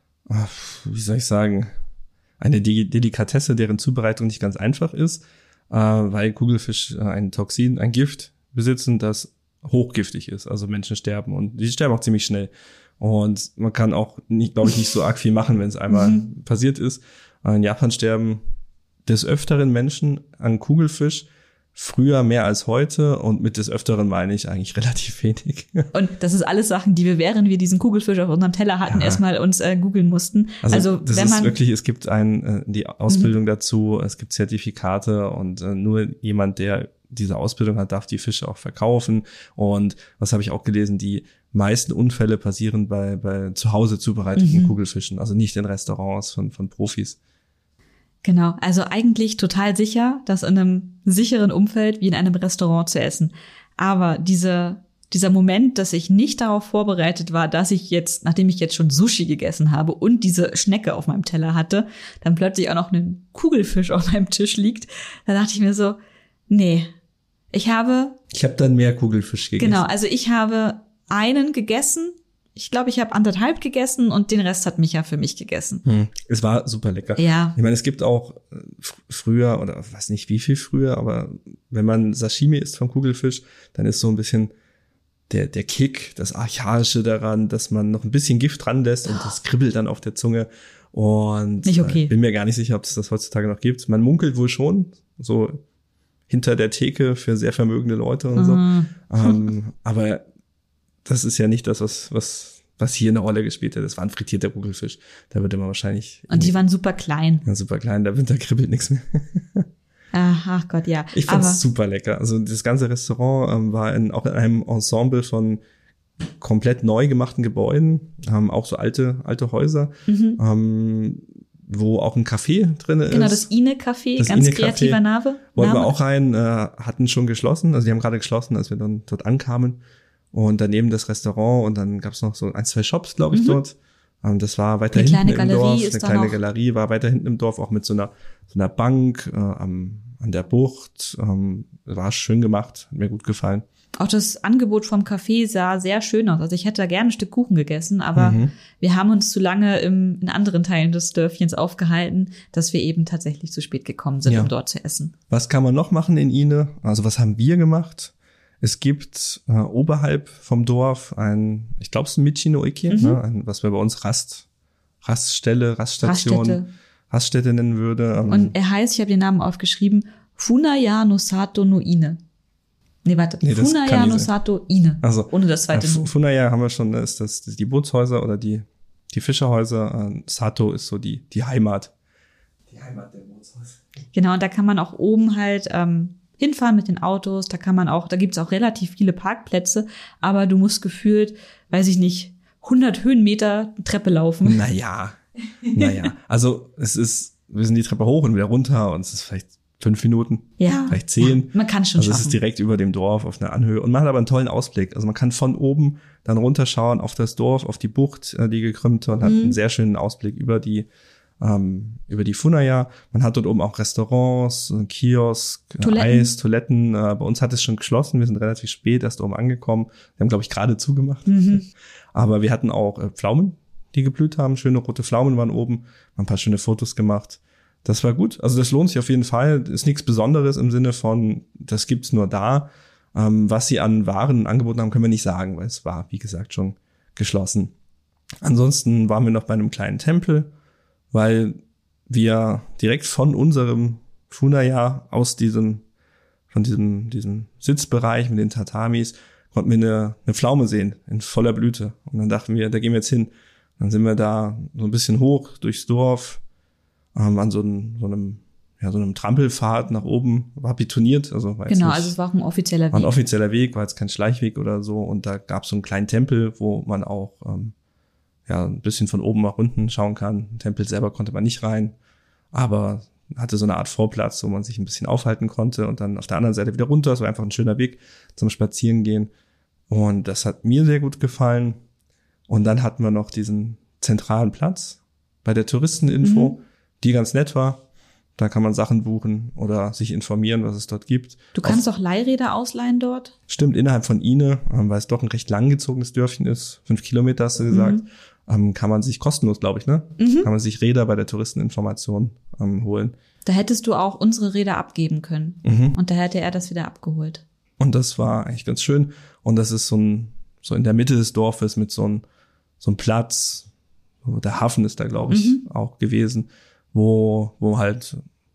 wie soll ich sagen, eine Delikatesse, deren Zubereitung nicht ganz einfach ist, weil Kugelfisch ein Gift besitzen, das hochgiftig ist. Also Menschen sterben und die sterben auch ziemlich schnell. Und man kann auch nicht, glaube ich, nicht so arg viel machen, wenn es einmal passiert ist. In Japan sterben des Öfteren Menschen an Kugelfisch, früher mehr als heute und mit des Öfteren meine ich eigentlich relativ wenig. Und das ist alles Sachen, die wir, während wir diesen Kugelfisch auf unserem Teller hatten, erstmal uns googeln mussten. Also das ist wirklich, es gibt die Ausbildung dazu, es gibt Zertifikate und nur jemand, der diese Ausbildung hat, darf die Fische auch verkaufen. Und was habe ich auch gelesen, die meisten Unfälle passieren bei zu Hause zubereiteten Kugelfischen, also nicht in Restaurants von Profis. Genau, also eigentlich total sicher, das in einem sicheren Umfeld wie in einem Restaurant zu essen. Aber dieser Moment, dass ich nicht darauf vorbereitet war, dass ich jetzt, nachdem ich jetzt schon Sushi gegessen habe und diese Schnecke auf meinem Teller hatte, dann plötzlich auch noch ein Kugelfisch auf meinem Tisch liegt, da dachte ich mir so, nee, ich habe dann mehr Kugelfisch gegessen. Genau, also ich habe einen gegessen. Ich glaube, ich habe 1,5 gegessen und den Rest hat Micha für mich gegessen. Es war super lecker. Ja. Ich meine, es gibt auch früher, oder weiß nicht wie viel früher, aber wenn man Sashimi isst vom Kugelfisch, dann ist so ein bisschen der Kick, das Archaische daran, dass man noch ein bisschen Gift dran lässt und das kribbelt dann auf der Zunge. Und nicht okay. Bin mir gar nicht sicher, ob es das heutzutage noch gibt. Man munkelt wohl schon, so hinter der Theke für sehr vermögende Leute und so. Aber das ist ja nicht das, was hier eine Rolle gespielt hat. Das war ein frittierter Kugelfisch. Da wird immer wahrscheinlich. Und die waren super klein. Ja, super klein, da kribbelt nichts mehr. Ach Gott, ja. Ich fand's super lecker. Also das ganze Restaurant war auch in einem Ensemble von komplett neu gemachten Gebäuden, auch so alte Häuser, wo auch ein Café drin ist. Genau, das Ine-Café, ganz kreativer Name. Wollten wir auch rein, hatten schon geschlossen, also die haben gerade geschlossen, als wir dann dort ankamen. Und daneben das Restaurant und dann gab's noch so 1, 2 Shops, glaube ich, dort. Das war weiter hinten im Dorf. Eine kleine Galerie war weiter hinten im Dorf, auch mit so einer Bank an der Bucht. War schön gemacht, hat mir gut gefallen. Auch das Angebot vom Café sah sehr schön aus. Also ich hätte da gerne ein Stück Kuchen gegessen, aber wir haben uns zu lange in anderen Teilen des Dörfchens aufgehalten, dass wir eben tatsächlich zu spät gekommen sind, um dort zu essen. Was kann man noch machen in Ine? Also was haben wir gemacht? Es gibt oberhalb vom Dorf ich glaube es ist ein Michi-no-Eki, was wir bei uns Raststätte nennen würde. Und er heißt, ich habe den Namen aufgeschrieben, Funaya no Sato no Ine. Funaya no Sato Ine. Also, ohne das zweite Nu. Funaya haben wir schon, ist das die Bootshäuser oder die Fischerhäuser. Sato ist so die Heimat. Die Heimat der Bootshäuser. Genau, und da kann man auch oben halt hinfahren mit den Autos. Da gibt's auch relativ viele Parkplätze, aber du musst gefühlt, weiß ich nicht, 100 Höhenmeter Treppe laufen. Naja. Also wir sind die Treppe hoch und wieder runter und es ist vielleicht 5 Minuten, vielleicht 10. Ja, man kann schon schaffen. Also es ist direkt über dem Dorf auf einer Anhöhe und man hat aber einen tollen Ausblick. Also man kann von oben dann runterschauen auf das Dorf, auf die Bucht, die gekrümmte und hat einen sehr schönen Ausblick über die Funaya. Man hat dort oben auch Restaurants, Kiosk, Eis, Toiletten. Bei uns hat es schon geschlossen. Wir sind relativ spät erst oben angekommen. Wir haben, glaube ich, gerade zugemacht. Aber wir hatten auch Pflaumen, die geblüht haben. Schöne rote Pflaumen waren oben. Haben ein paar schöne Fotos gemacht. Das war gut. Also das lohnt sich auf jeden Fall. Ist nichts Besonderes im Sinne von, das gibt's nur da. Was sie an Waren angeboten haben, können wir nicht sagen, weil es war, wie gesagt, schon geschlossen. Ansonsten waren wir noch bei einem kleinen Tempel, weil wir direkt von unserem Funaya aus diesem Sitzbereich mit den Tatamis konnten wir eine Pflaume sehen in voller Blüte. Und dann dachten wir, da gehen wir jetzt hin. Dann sind wir da so ein bisschen hoch durchs Dorf, an so einem Trampelpfad nach oben, war betoniert. Also es war auch ein offizieller Weg. War ein offizieller Weg, war jetzt kein Schleichweg oder so. Und da gab es so einen kleinen Tempel, wo man auch ein bisschen von oben nach unten schauen kann. Den Tempel selber konnte man nicht rein, aber hatte so eine Art Vorplatz, wo man sich ein bisschen aufhalten konnte und dann auf der anderen Seite wieder runter. Es war einfach ein schöner Weg zum Spazierengehen. Und das hat mir sehr gut gefallen. Und dann hatten wir noch diesen zentralen Platz bei der Touristeninfo, die ganz nett war. Da kann man Sachen buchen oder sich informieren, was es dort gibt. Du kannst auch Leihräder ausleihen dort? Stimmt, innerhalb von Ine, weil es doch ein recht langgezogenes Dörfchen ist, 5 Kilometer hast du gesagt, kann man sich kostenlos, glaube ich, kann man sich Räder bei der Touristeninformation holen. Da hättest du auch unsere Räder abgeben können. Und da hätte er das wieder abgeholt. Und das war eigentlich ganz schön. Und das ist so in der Mitte des Dorfes mit so einem Platz, der Hafen ist da, glaube ich, auch gewesen, wo halt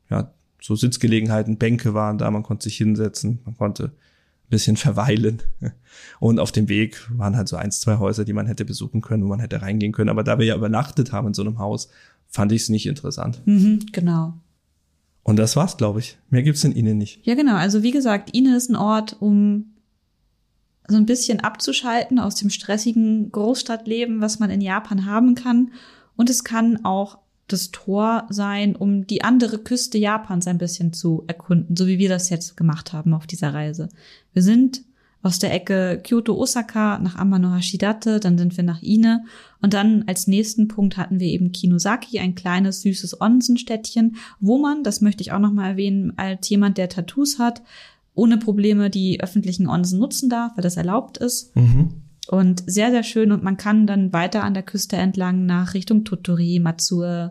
so Sitzgelegenheiten, Bänke waren da, man konnte sich hinsetzen, man konnte ein bisschen verweilen. Und auf dem Weg waren halt so 1, 2 Häuser, die man hätte besuchen können, wo man hätte reingehen können. Aber da wir ja übernachtet haben in so einem Haus, fand ich es nicht interessant. Genau. Und das war's, glaube ich. Mehr gibt's in Ine nicht. Ja, genau. Also wie gesagt, Ine ist ein Ort, um so ein bisschen abzuschalten aus dem stressigen Großstadtleben, was man in Japan haben kann. Und es kann auch das Tor sein, um die andere Küste Japans ein bisschen zu erkunden, so wie wir das jetzt gemacht haben auf dieser Reise. Wir sind aus der Ecke Kyoto-Osaka nach Amano-Hashidate, dann sind wir nach Ine und dann als nächsten Punkt hatten wir eben Kinosaki, ein kleines, süßes Onsenstädtchen, wo man, das möchte ich auch nochmal erwähnen, als jemand, der Tattoos hat, ohne Probleme die öffentlichen Onsen nutzen darf, weil das erlaubt ist. Und sehr, sehr schön. Und man kann dann weiter an der Küste entlang nach Richtung Tottori, Matsue,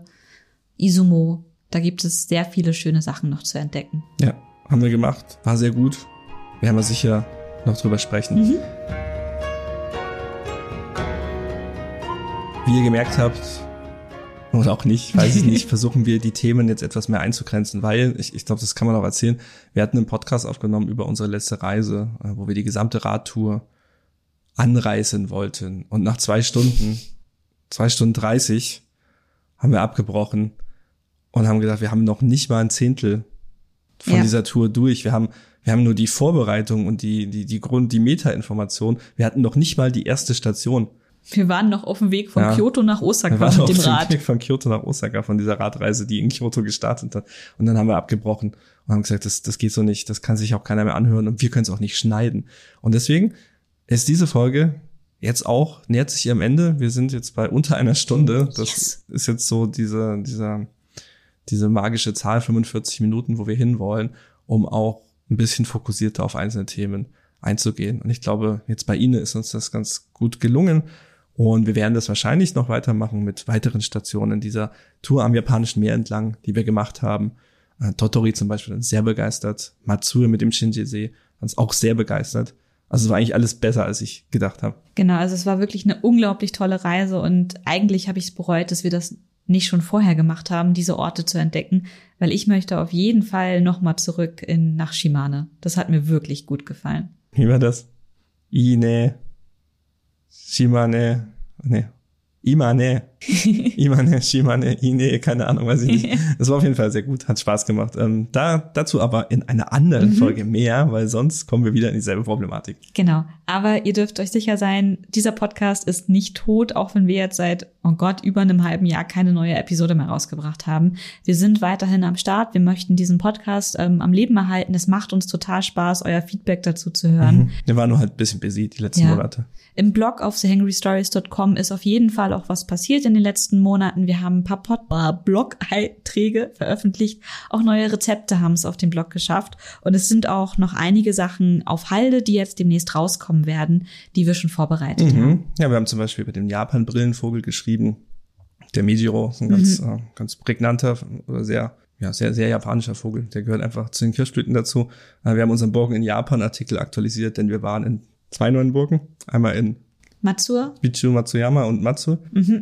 Izumo. Da gibt es sehr viele schöne Sachen noch zu entdecken. Ja, haben wir gemacht. War sehr gut. Werden wir sicher noch drüber sprechen. Wie ihr gemerkt habt, oder auch nicht, weiß ich nicht, versuchen wir die Themen jetzt etwas mehr einzugrenzen, weil, ich glaube, das kann man auch erzählen, wir hatten einen Podcast aufgenommen über unsere letzte Reise, wo wir die gesamte Radtour anreisen wollten. Und nach 2 Stunden 30, haben wir abgebrochen und haben gedacht, wir haben noch nicht mal ein Zehntel von dieser Tour durch. Wir haben nur die Vorbereitung und die Meta-Information. Wir hatten noch nicht mal die erste Station. Wir waren noch auf dem Weg von Kyoto nach Osaka mit dem Rad. Wir waren auf dem Weg von Kyoto nach Osaka, von dieser Radreise, die in Kyoto gestartet hat. Und dann haben wir abgebrochen und haben gesagt, das geht so nicht, das kann sich auch keiner mehr anhören und wir können es auch nicht schneiden. Und deswegen ist diese Folge jetzt auch, nähert sich ihrem Ende. Wir sind jetzt bei unter einer Stunde. Das ist jetzt so diese magische Zahl, 45 Minuten, wo wir hinwollen, um auch ein bisschen fokussierter auf einzelne Themen einzugehen. Und ich glaube, jetzt bei Ine ist uns das ganz gut gelungen. Und wir werden das wahrscheinlich noch weitermachen mit weiteren Stationen dieser Tour am Japanischen Meer entlang, die wir gemacht haben. Tottori zum Beispiel sehr begeistert. Matsue mit dem Shinji-See uns auch sehr begeistert. Also es war eigentlich alles besser, als ich gedacht habe. Genau, also es war wirklich eine unglaublich tolle Reise und eigentlich habe ich es bereut, dass wir das nicht schon vorher gemacht haben, diese Orte zu entdecken, weil ich möchte auf jeden Fall nochmal zurück nach Shimane. Das hat mir wirklich gut gefallen. Wie war das? Ine, Shimane, Imane, Shimane, Ine, keine Ahnung, weiß ich nicht. Das war auf jeden Fall sehr gut, hat Spaß gemacht. Dazu aber in einer anderen Folge mehr, weil sonst kommen wir wieder in dieselbe Problematik. Genau, aber ihr dürft euch sicher sein, dieser Podcast ist nicht tot, auch wenn wir jetzt seit, über einem halben Jahr keine neue Episode mehr rausgebracht haben. Wir sind weiterhin am Start, wir möchten diesen Podcast am Leben erhalten. Es macht uns total Spaß, euer Feedback dazu zu hören. Wir waren nur halt ein bisschen busy die letzten Monate. Im Blog auf thehangrystories.com ist auf jeden Fall auch was passiert in den letzten Monaten. Wir haben ein paar Blog-Einträge veröffentlicht. Auch neue Rezepte haben es auf dem Blog geschafft. Und es sind auch noch einige Sachen auf Halde, die jetzt demnächst rauskommen werden, die wir schon vorbereitet haben. Ja, wir haben zum Beispiel über den Japan-Brillenvogel geschrieben. Der Mejiro ist ein ganz prägnanter, sehr japanischer Vogel. Der gehört einfach zu den Kirschblüten dazu. Wir haben unseren Burgen in Japan-Artikel aktualisiert, denn wir waren in 2 neuen Burgen. Einmal in Matsue, Bichu, Matsuyama und Matsue.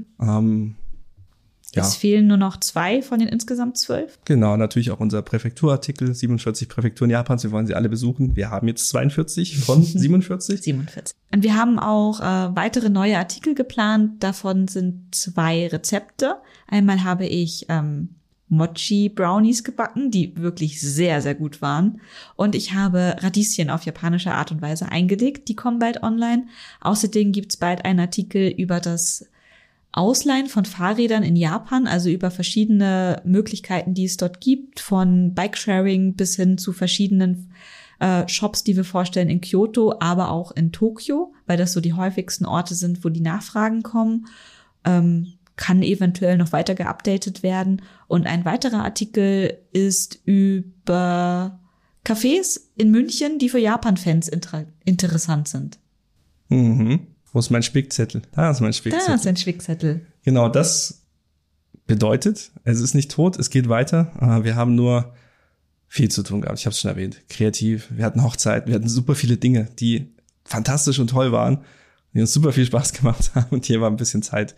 Es fehlen nur noch 2 von den insgesamt 12. Genau, natürlich auch unser Präfekturartikel, 47 Präfekturen Japans. Wir wollen sie alle besuchen. Wir haben jetzt 42 von 47. 47. Und wir haben auch weitere neue Artikel geplant. Davon sind 2 Rezepte. Einmal habe ich Mochi-Brownies gebacken, die wirklich sehr, sehr gut waren. Und ich habe Radieschen auf japanische Art und Weise eingelegt. Die kommen bald online. Außerdem gibt's bald einen Artikel über das Ausleihen von Fahrrädern in Japan, also über verschiedene Möglichkeiten, die es dort gibt, von Bikesharing bis hin zu verschiedenen Shops, die wir vorstellen in Kyoto, aber auch in Tokio, weil das so die häufigsten Orte sind, wo die Nachfragen kommen. Kann eventuell noch weiter geupdatet werden. Und ein weiterer Artikel ist über Cafés in München, die für Japan-Fans interessant sind. Wo ist mein Spickzettel? Da ist mein Spickzettel. Da ist ein Spickzettel. Genau, das bedeutet, es ist nicht tot, es geht weiter. Wir haben nur viel zu tun gehabt. Ich habe es schon erwähnt. Kreativ, wir hatten Hochzeiten, wir hatten super viele Dinge, die fantastisch und toll waren, die uns super viel Spaß gemacht haben. Und hier war ein bisschen Zeit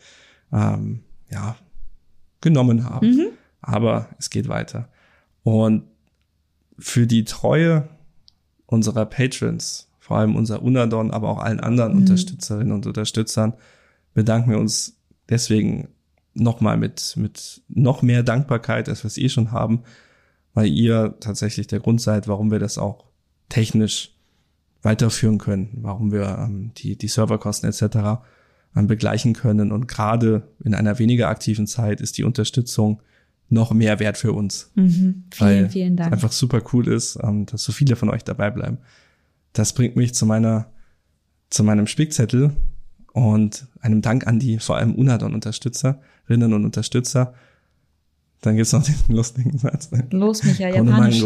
genommen haben. Aber es geht weiter. Und für die Treue unserer Patrons, vor allem unser Unadon, aber auch allen anderen Unterstützerinnen und Unterstützern, bedanken wir uns deswegen nochmal mit noch mehr Dankbarkeit, als wir es schon haben, weil ihr tatsächlich der Grund seid, warum wir das auch technisch weiterführen können, warum wir die Serverkosten etc. begleichen können. Und gerade in einer weniger aktiven Zeit ist die Unterstützung noch mehr wert für uns. Vielen Dank. Es einfach super cool ist, dass so viele von euch dabei bleiben. Das bringt mich zu meinem Spickzettel und einem Dank an die vor allem Unadon-Unterstützerinnen und Unterstützer. Dann gibt's noch den lustigen Satz. Los, Micha, Japanisch.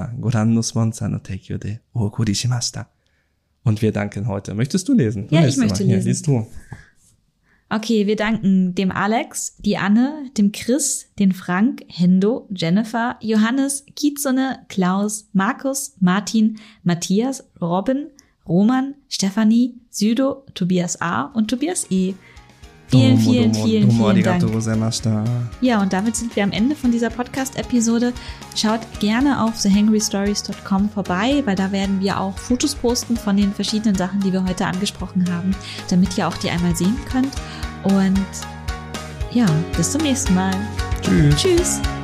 Und wir danken heute. Möchtest du lesen? Ja, ich möchte lesen. Liest du. Okay, wir danken dem Alex, die Anne, dem Chris, den Frank, Hendo, Jennifer, Johannes, Kitsune, Klaus, Markus, Martin, Matthias, Robin, Roman, Stefanie, Südo, Tobias A. und Tobias E. Vielen Dank. Ja, und damit sind wir am Ende von dieser Podcast-Episode. Schaut gerne auf thehangrystories.com vorbei, weil da werden wir auch Fotos posten von den verschiedenen Sachen, die wir heute angesprochen haben, damit ihr auch die einmal sehen könnt. Und ja, bis zum nächsten Mal. Tschüss. Tschüss.